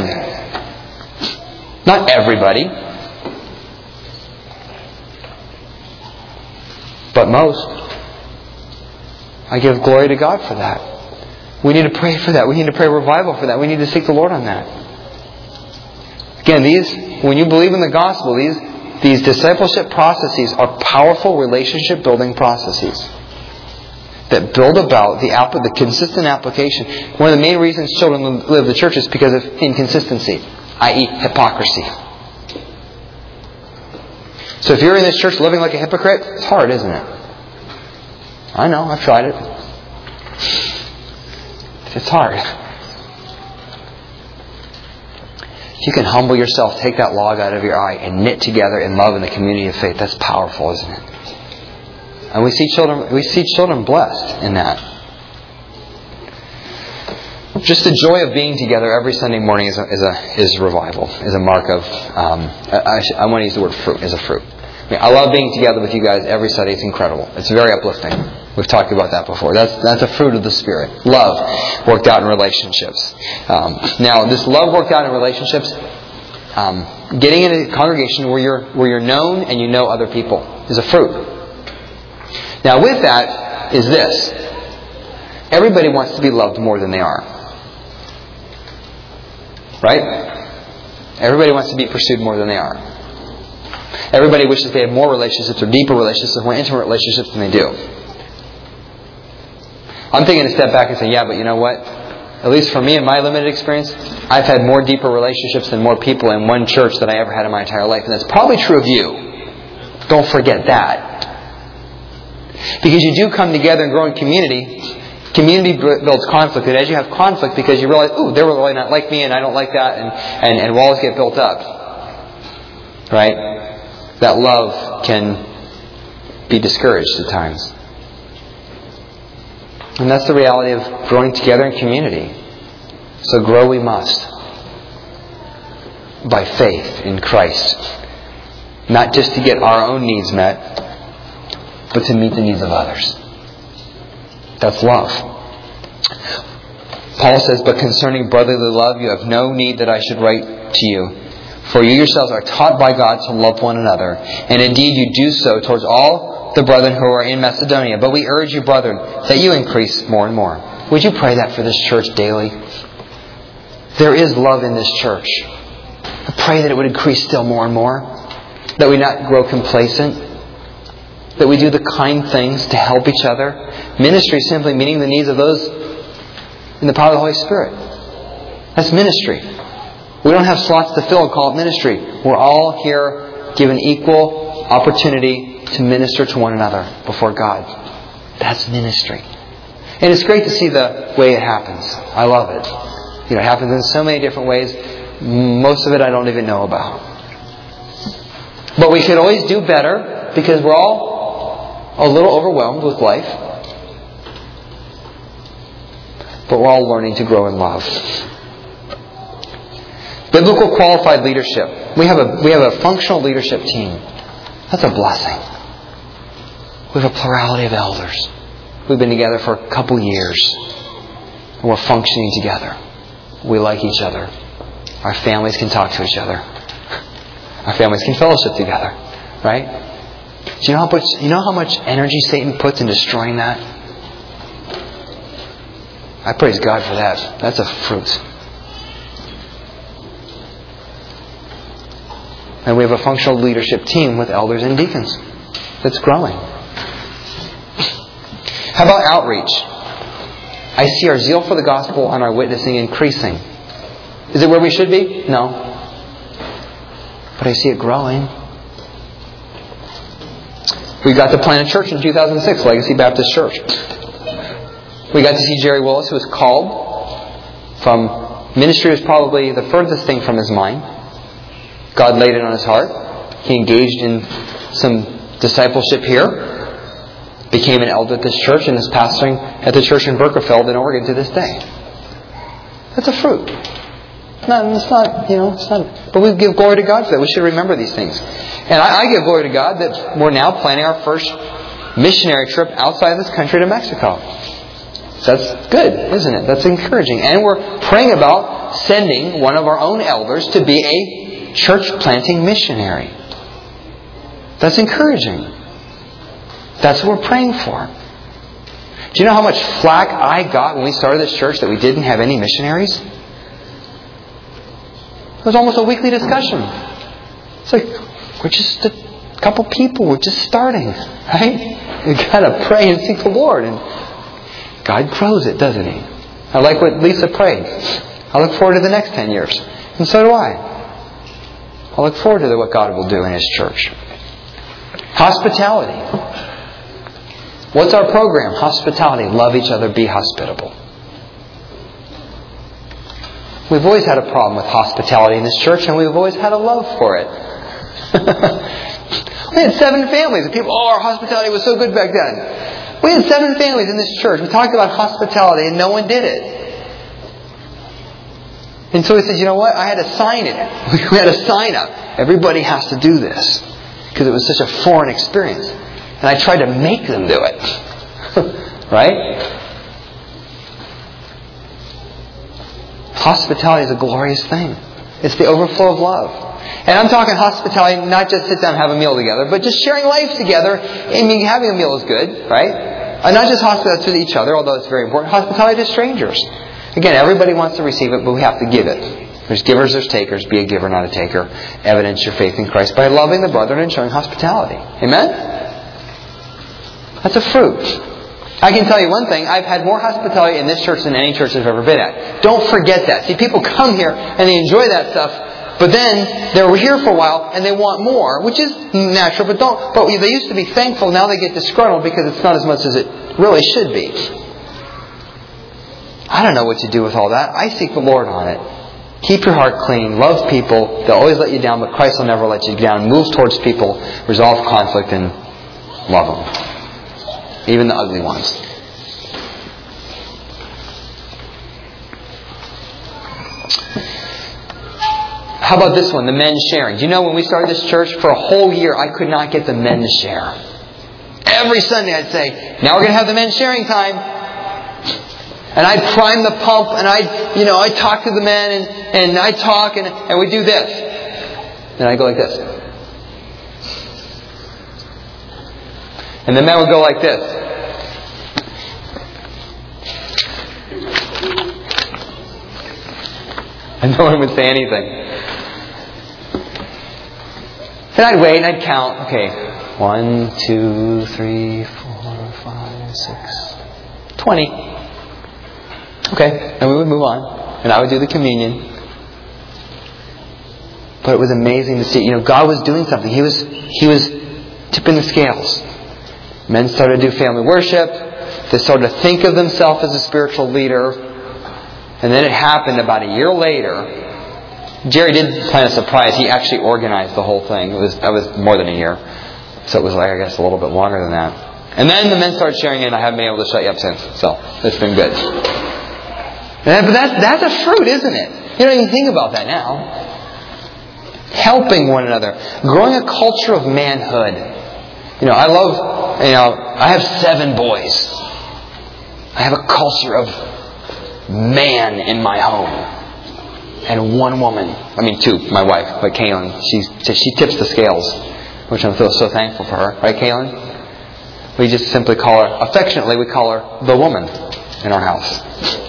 not everybody, but most. I give glory to God for that. We need to pray for that. We need to pray revival for that. We need to seek the Lord on that. Again, these, when you believe in the gospel, these, these discipleship processes are powerful relationship building processes that build about the, the consistent application. One of the main reasons children live the church is because of inconsistency, that is hypocrisy. So if you're in this church living like a hypocrite, it's hard, isn't it? I know, I've tried it. It's hard. If you can humble yourself, take that log out of your eye, and knit together in love in the community of faith, that's powerful, isn't it? And we see children we see children blessed in that. Just the joy of being together every Sunday morning is a, is a, is revival, is a mark of, um, I, I, I want to use the word fruit, is a fruit. I mean, I love being together with you guys every Sunday. It's incredible. It's very uplifting. We've talked about that before. That's that's a fruit of the Spirit. Love worked out in relationships. Um, now, this love worked out in relationships, um, getting in a congregation where you're where you're known and you know other people is a fruit. Now, with that is this: everybody wants to be loved more than they are, right? Everybody wants to be pursued more than they are. Everybody wishes they had more relationships or deeper relationships or more intimate relationships than they do. I'm taking a step back and say, yeah, but you know what? At least for me in my limited experience, I've had more deeper relationships than more people in one church than I ever had in my entire life. And that's probably true of you. Don't forget that. Because you do come together and grow in community. Community builds conflict. And as you have conflict, because you realize, ooh, they're really not like me and I don't like that. And, and, and walls get built up. Right? That love can be discouraged at times. And that's the reality of growing together in community. So grow we must. By faith in Christ. Not just to get our own needs met, but to meet the needs of others. That's love. Paul says, but concerning brotherly love, you have no need that I should write to you. For you yourselves are taught by God to love one another. And indeed you do so towards all the brethren who are in Macedonia. But we urge you, brethren, that you increase more and more. Would you pray that for this church daily? There is love in this church. I pray that it would increase still more and more. That we not grow complacent. That we do the kind things to help each other. Ministry is simply meeting the needs of those in the power of the Holy Spirit. That's ministry. We don't have slots to fill and call it ministry. We're all here given equal opportunity to minister to one another before God. That's ministry. And it's great to see the way it happens. I love it. You know, it happens in so many different ways. Most of it I don't even know about. But we could always do better because we're all a little overwhelmed with life. But we're all learning to grow in love. Biblical qualified leadership. We have a we have a functional leadership team. That's a blessing. We have a plurality of elders. We've been together for a couple years. And we're functioning together. We like each other. Our families can talk to each other. Our families can fellowship together. Right? Do you know how much you know how much energy Satan puts in destroying that? I praise God for that. That's a fruit. And we have a functional leadership team with elders and deacons that's growing. How about outreach? I see our zeal for the gospel and our witnessing increasing. Is it where we should be? No. But I see it growing. We got to plant a church in two thousand six, Legacy Baptist Church. We got to see Jerry Willis, who was called from ministry, was probably the furthest thing from his mind. God laid it on his heart. He engaged in some discipleship here. Became an elder at this church and is pastoring at the church in Birkerfeld in Oregon to this day. That's a fruit. It's not, it's not, you know, it's not. But we give glory to God for that. We should remember these things. And I, I give glory to God that we're now planning our first missionary trip outside of this country to Mexico. So that's good, isn't it? That's encouraging. And we're praying about sending one of our own elders to be a church planting missionary. That's encouraging. That's what we're praying for. Do you know how much flack I got when we started this church that we didn't have any missionaries? It was almost a weekly discussion. It's like, we're just a couple people. We're just starting. Right? We've got to pray and seek the Lord. And God grows it, doesn't He? I like what Lisa prayed. I look forward to the next ten years. And so do I. I look forward to what God will do in His church. Hospitality. What's our program? Hospitality. Love each other. Be hospitable. We've always had a problem with hospitality in this church, and we've always had a love for it. We had seven families, and people, oh, our hospitality was so good back then. We had seven families in this church. We talked about hospitality, and no one did it. And so he says, you know what? I had to sign it. We had a sign up. Everybody has to do this. Because it was such a foreign experience. And I tried to make them do it. Right? Hospitality is a glorious thing. It's the overflow of love. And I'm talking hospitality, not just sit down and have a meal together, but just sharing life together. I mean, having a meal is good, right? And not just hospitality to each other, although it's very important. Hospitality to strangers. Again, everybody wants to receive it, but we have to give it. There's givers, there's takers. Be a giver, not a taker. Evidence your faith in Christ by loving the brethren and showing hospitality. Amen? That's a fruit. I can tell you one thing. I've had more hospitality in this church than any church I've ever been at. Don't forget that. See, people come here and they enjoy that stuff, but then they're here for a while and they want more, which is natural. But don't. But they used to be thankful. Now they get disgruntled because it's not as much as it really should be. I don't know what to do with all that. I seek the Lord on it. Keep your heart clean. Love people. They'll always let you down, but Christ will never let you down. Move towards people. Resolve conflict and love them. Even the ugly ones. How about this one? The men sharing. Do you know when we started this church, for a whole year, I could not get the men to share. Every Sunday I'd say, now we're going to have the men sharing time. And I'd prime the pump, and I'd, you know, I'd talk to the men, and, and I'd talk, and, and we'd do this. And I'd go like this. And the men would go like this. And no one would say anything. And I'd wait, and I'd count. Okay, one, two, three, four, five, six, twenty. Okay, and we would move on. And I would do the communion. But it was amazing to see. You know, God was doing something. He was He was tipping the scales. Men started to do family worship. They started to think of themselves as a spiritual leader. And then it happened about a year later. Jerry did plan a surprise. He actually organized the whole thing. It was that was more than a year. So it was like, I guess, a little bit longer than that. And then the men started sharing it, and I haven't been able to shut you up since. So it's been good. But that's, that's a fruit, isn't it? You don't even think about that now. Helping one another. Growing a culture of manhood. You know, I love, you know, I have seven boys. I have a culture of man in my home. And one woman. I mean, two. My wife, but Kaylin. She, she tips the scales. Which I'm so, so thankful for her. Right, Kaylin? We just simply call her, affectionately, we call her the woman in our house.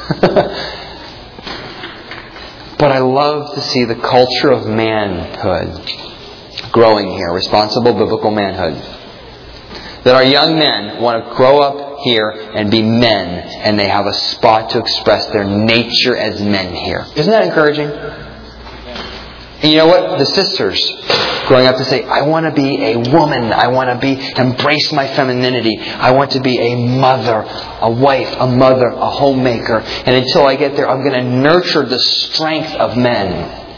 But I love to see the culture of manhood growing here. Responsible biblical manhood. That our young men want to grow up here and be men. And they have a spot to express their nature as men here. Isn't that encouraging? And you know what? The sisters growing up to say, I want to be a woman. I want to be, embrace my femininity. I want to be a mother, a wife, a mother, a homemaker. And until I get there, I'm going to nurture the strength of men.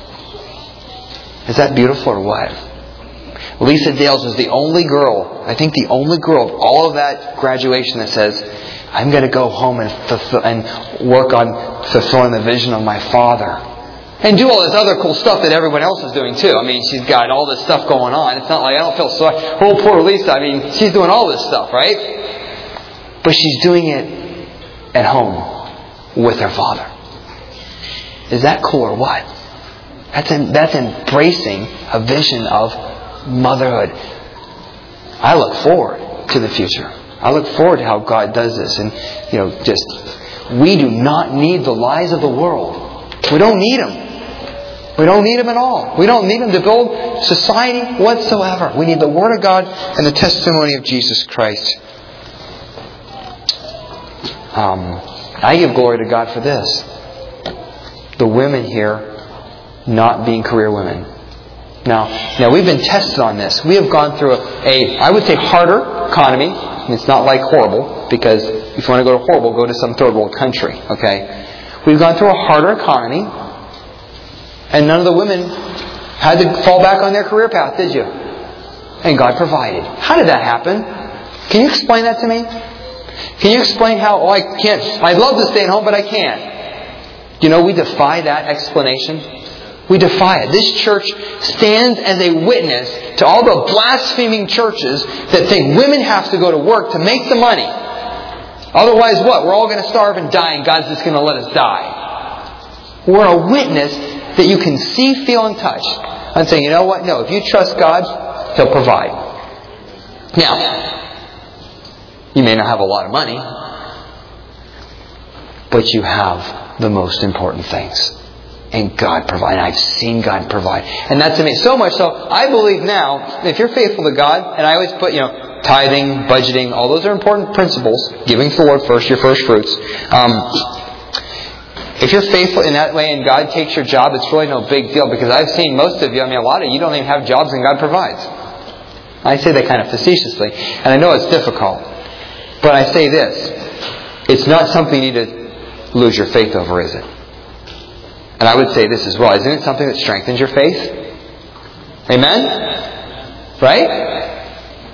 Is that beautiful or what? Lisa Dales was the only girl, I think the only girl of all of that graduation that says, I'm going to go home and fulfill, and work on fulfilling the vision of my father. And do all this other cool stuff that everyone else is doing too. I mean, she's got all this stuff going on. It's not like, I don't feel sorry. Oh, poor Lisa. I mean, she's doing all this stuff, right? But she's doing it at home with her father. Is that cool or what? That's in, that's embracing a vision of motherhood. I look forward to the future. I look forward to how God does this. And, you know, just, we do not need the lies of the world. We don't need them. We don't need them at all. We don't need them to build society whatsoever. We need the Word of God and the testimony of Jesus Christ. Um, I give glory to God for this. The women here not being career women. Now, now we've been tested on this. We have gone through a, a I would say, harder economy. It's not like horrible, because if you want to go to horrible, go to some third world country. Okay, we've gone through a harder economy, and none of the women had to fall back on their career path, did you? And God provided. How did that happen? Can you explain that to me? Can you explain how? Oh, I can't. I'd love to stay at home, but I can't. You know, we defy that explanation. We defy it. This church stands as a witness to all the blaspheming churches that think women have to go to work to make the money. Otherwise what? We're all going to starve and die and God's just going to let us die. We're a witness that you can see, feel, and touch. I'm saying, you know what? No, if you trust God, He'll provide. Now, you may not have a lot of money, but you have the most important things. And God provide. I've seen God provide. And that's amazing. So much so, I believe now, if you're faithful to God, and I always put, you know, tithing, budgeting, all those are important principles. Giving to the Lord first, your first fruits. Um, if you're faithful in that way and God takes your job, it's really no big deal. Because I've seen most of you, I mean a lot of you don't even have jobs and God provides. I say that kind of facetiously. And I know it's difficult. But I say this. It's not something you need to lose your faith over, is it? And I would say this as well. Isn't it something that strengthens your faith? Amen? Right?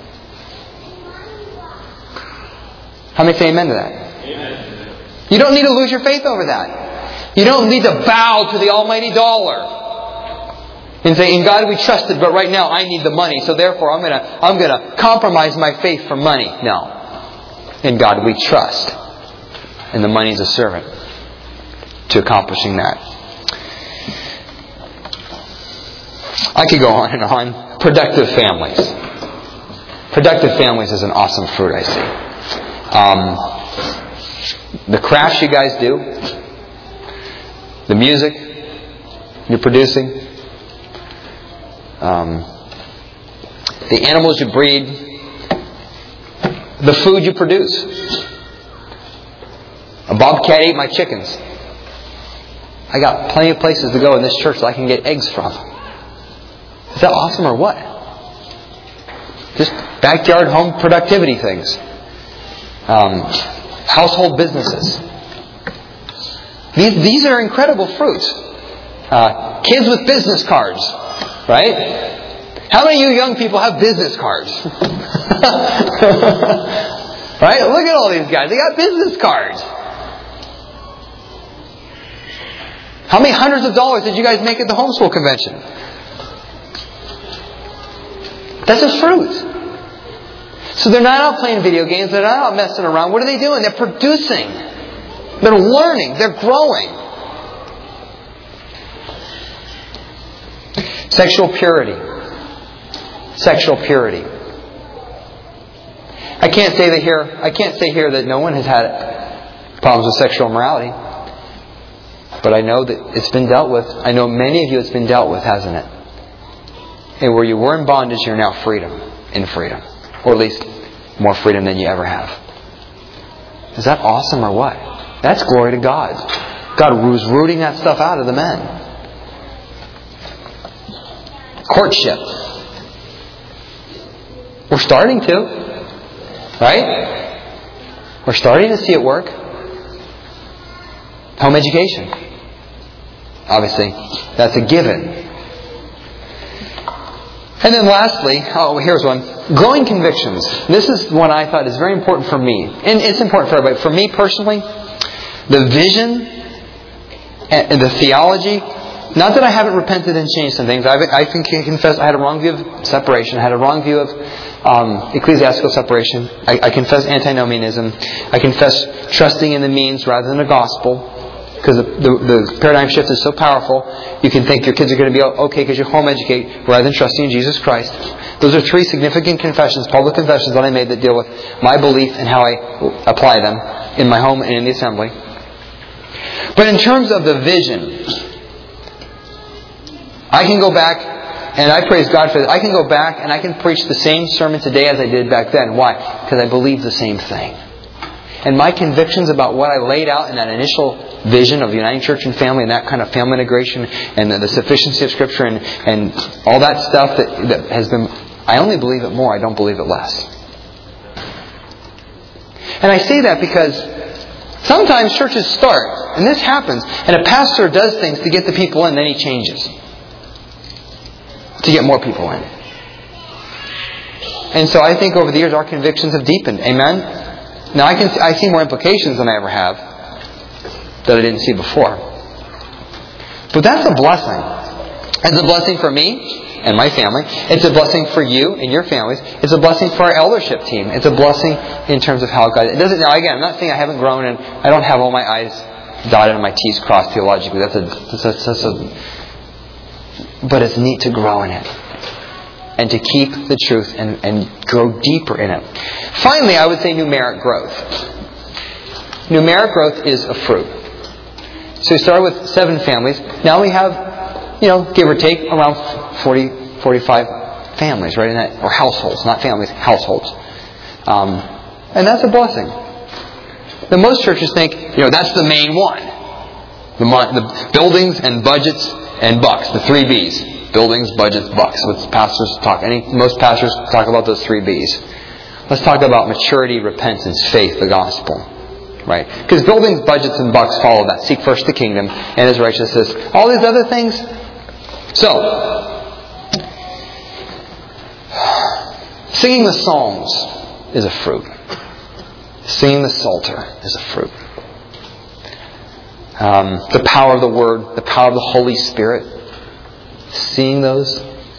How many say amen to that? Amen. You don't need to lose your faith over that. You don't need to bow to the almighty dollar and say, in God we trusted, but right now I need the money, so therefore I'm gonna I'm gonna compromise my faith for money. No. In God we trust. And the money is a servant to accomplishing that. I could go on and on. Productive families. Productive families is an awesome fruit, I see. Um, the crafts you guys do, the music you're producing, um, the animals you breed, the food you produce. A bobcat ate my chickens. I got plenty of places to go in this church that I can get eggs from. Is that awesome or what? Just backyard home productivity things. Um, household businesses. These, these are incredible fruits. Uh, kids with business cards. Right? How many of you young people have business cards? Right? Look at all these guys. They got business cards. How many hundreds of dollars did you guys make at the homeschool convention? That's a fruit. So they're not out playing video games. They're not out messing around. What are they doing? They're producing. They're learning. They're growing. Sexual purity. Sexual purity. I can't say that here. I can't say here that no one has had problems with sexual immorality. But I know that it's been dealt with. I know many of you it's been dealt with, hasn't it? And where you were in bondage, you're now freedom, in freedom. Or at least more freedom than you ever have. Is that awesome or what? That's glory to God. God was rooting that stuff out of the men. Courtship. We're starting to. Right? We're starting to see it work. Home education. Obviously, that's a given. And then lastly, oh, here's one. Growing convictions. This is one I thought is very important for me. And it's important for everybody. For me personally, the vision and the theology, not that I haven't repented and changed some things. I've, I can confess I had a wrong view of separation. I had a wrong view of um, ecclesiastical separation. I, I confess antinomianism. I confess trusting in the means rather than the gospel. Because the, the, the paradigm shift is so powerful, you can think your kids are going to be okay because you home educate rather than trusting in Jesus Christ. Those are three significant confessions, public confessions that I made that deal with my belief and how I apply them in my home and in the assembly. But in terms of the vision, I can go back, and I praise God for this, I can go back and I can preach the same sermon today as I did back then. Why? Because I believe the same thing. And my convictions about what I laid out in that initial vision of uniting church and family and that kind of family integration and the, the sufficiency of Scripture and, and all that stuff that, that has been... I only believe it more. I don't believe it less. And I say that because sometimes churches start, and this happens, and a pastor does things to get the people in, then he changes. To get more people in. And so I think over the years our convictions have deepened. Amen? Now I can I see more implications than I ever have that I didn't see before. But that's a blessing. It's a blessing for me and my family. It's a blessing for you and your families. It's a blessing for our eldership team. It's a blessing in terms of how God... It doesn't, now again, I'm not saying I haven't grown and I don't have all my I's dotted and my T's crossed theologically. That's a, that's a, that's a... But it's neat to grow in it. And to keep the truth and, and grow deeper in it. Finally, I would say numeric growth. Numeric growth is a fruit. So we started with seven families. Now we have, you know, give or take, around forty, forty-five families, right? In that, or households, not families, households. Um, and that's a blessing. Now most churches think, you know, that's the main one. The, the buildings and budgets and bucks, the three B's. Buildings, budgets, bucks. What pastors talk. Any most pastors talk about those three B's. Let's talk about maturity, repentance, faith, the gospel. Right? Because buildings, budgets, and bucks follow that. Seek first the kingdom and His righteousness. All these other things. So, singing the Psalms is a fruit. Singing the Psalter is a fruit. Um, the power of the Word, the power of the Holy Spirit. Seeing those.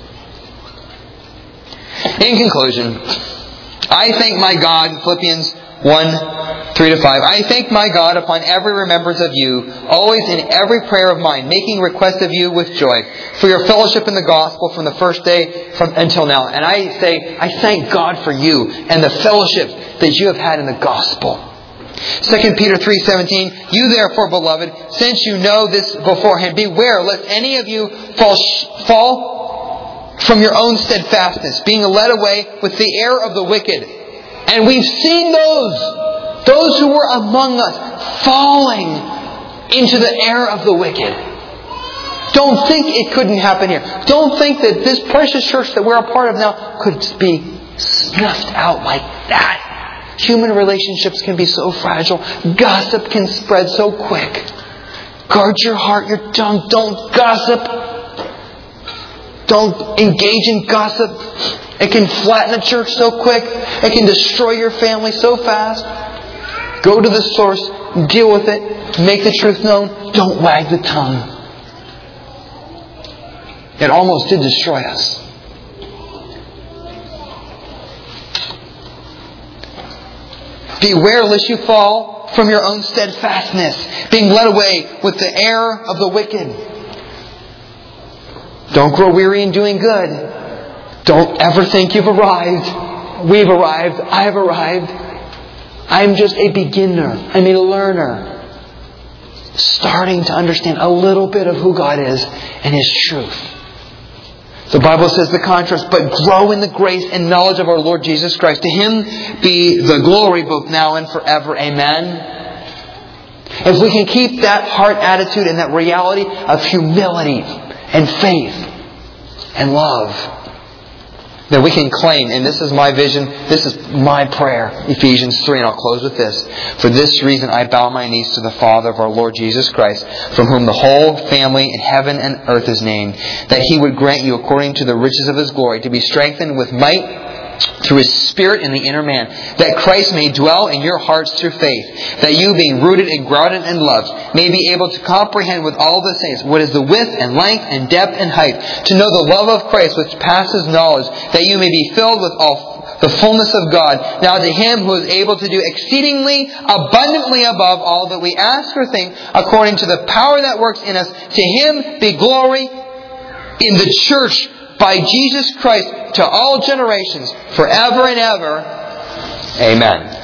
In conclusion, I thank my God, Philippians one, three to five. I thank my God upon every remembrance of you, always in every prayer of mine, making request of you with joy, for your fellowship in the gospel from the first day from until now. And I say, I thank God for you and the fellowship that you have had in the gospel. Second Peter three seventeen. You therefore, beloved, since you know this beforehand, beware lest any of you fall, fall from your own steadfastness, being led away with the error of the wicked. And we've seen those, those who were among us, falling into the error of the wicked. Don't think it couldn't happen here. Don't think that this precious church that we're a part of now could be snuffed out like that. Human relationships can be so fragile. Gossip can spread so quick. Guard your heart, your tongue. Don't gossip. Don't engage in gossip. It can flatten a church so quick. It can destroy your family so fast. Go to the source. Deal with it. Make the truth known. Don't wag the tongue. It almost did destroy us. Beware lest you fall from your own steadfastness, being led away with the error of the wicked. Don't grow weary in doing good. Don't ever think you've arrived. We've arrived. I've arrived. I'm just a beginner. I'm a learner. Starting to understand a little bit of who God is and His truth. The Bible says the contrast, but grow in the grace and knowledge of our Lord Jesus Christ. To Him be the glory both now and forever. Amen. If we can keep that heart attitude and that reality of humility and faith and love, then we can claim, and this is my vision, this is my prayer, Ephesians three, and I'll close with this. For this reason I bow my knees to the Father of our Lord Jesus Christ, from whom the whole family in heaven and earth is named, that He would grant you, according to the riches of His glory, to be strengthened with might through His Spirit in the inner man, that Christ may dwell in your hearts through faith, that you, being rooted and grounded in love, may be able to comprehend with all the saints what is the width and length and depth and height, to know the love of Christ which passes knowledge, that you may be filled with all the fullness of God. Now to Him who is able to do exceedingly abundantly above all that we ask or think, according to the power that works in us, to Him be glory in the church by Jesus Christ to all generations, forever and ever. Amen.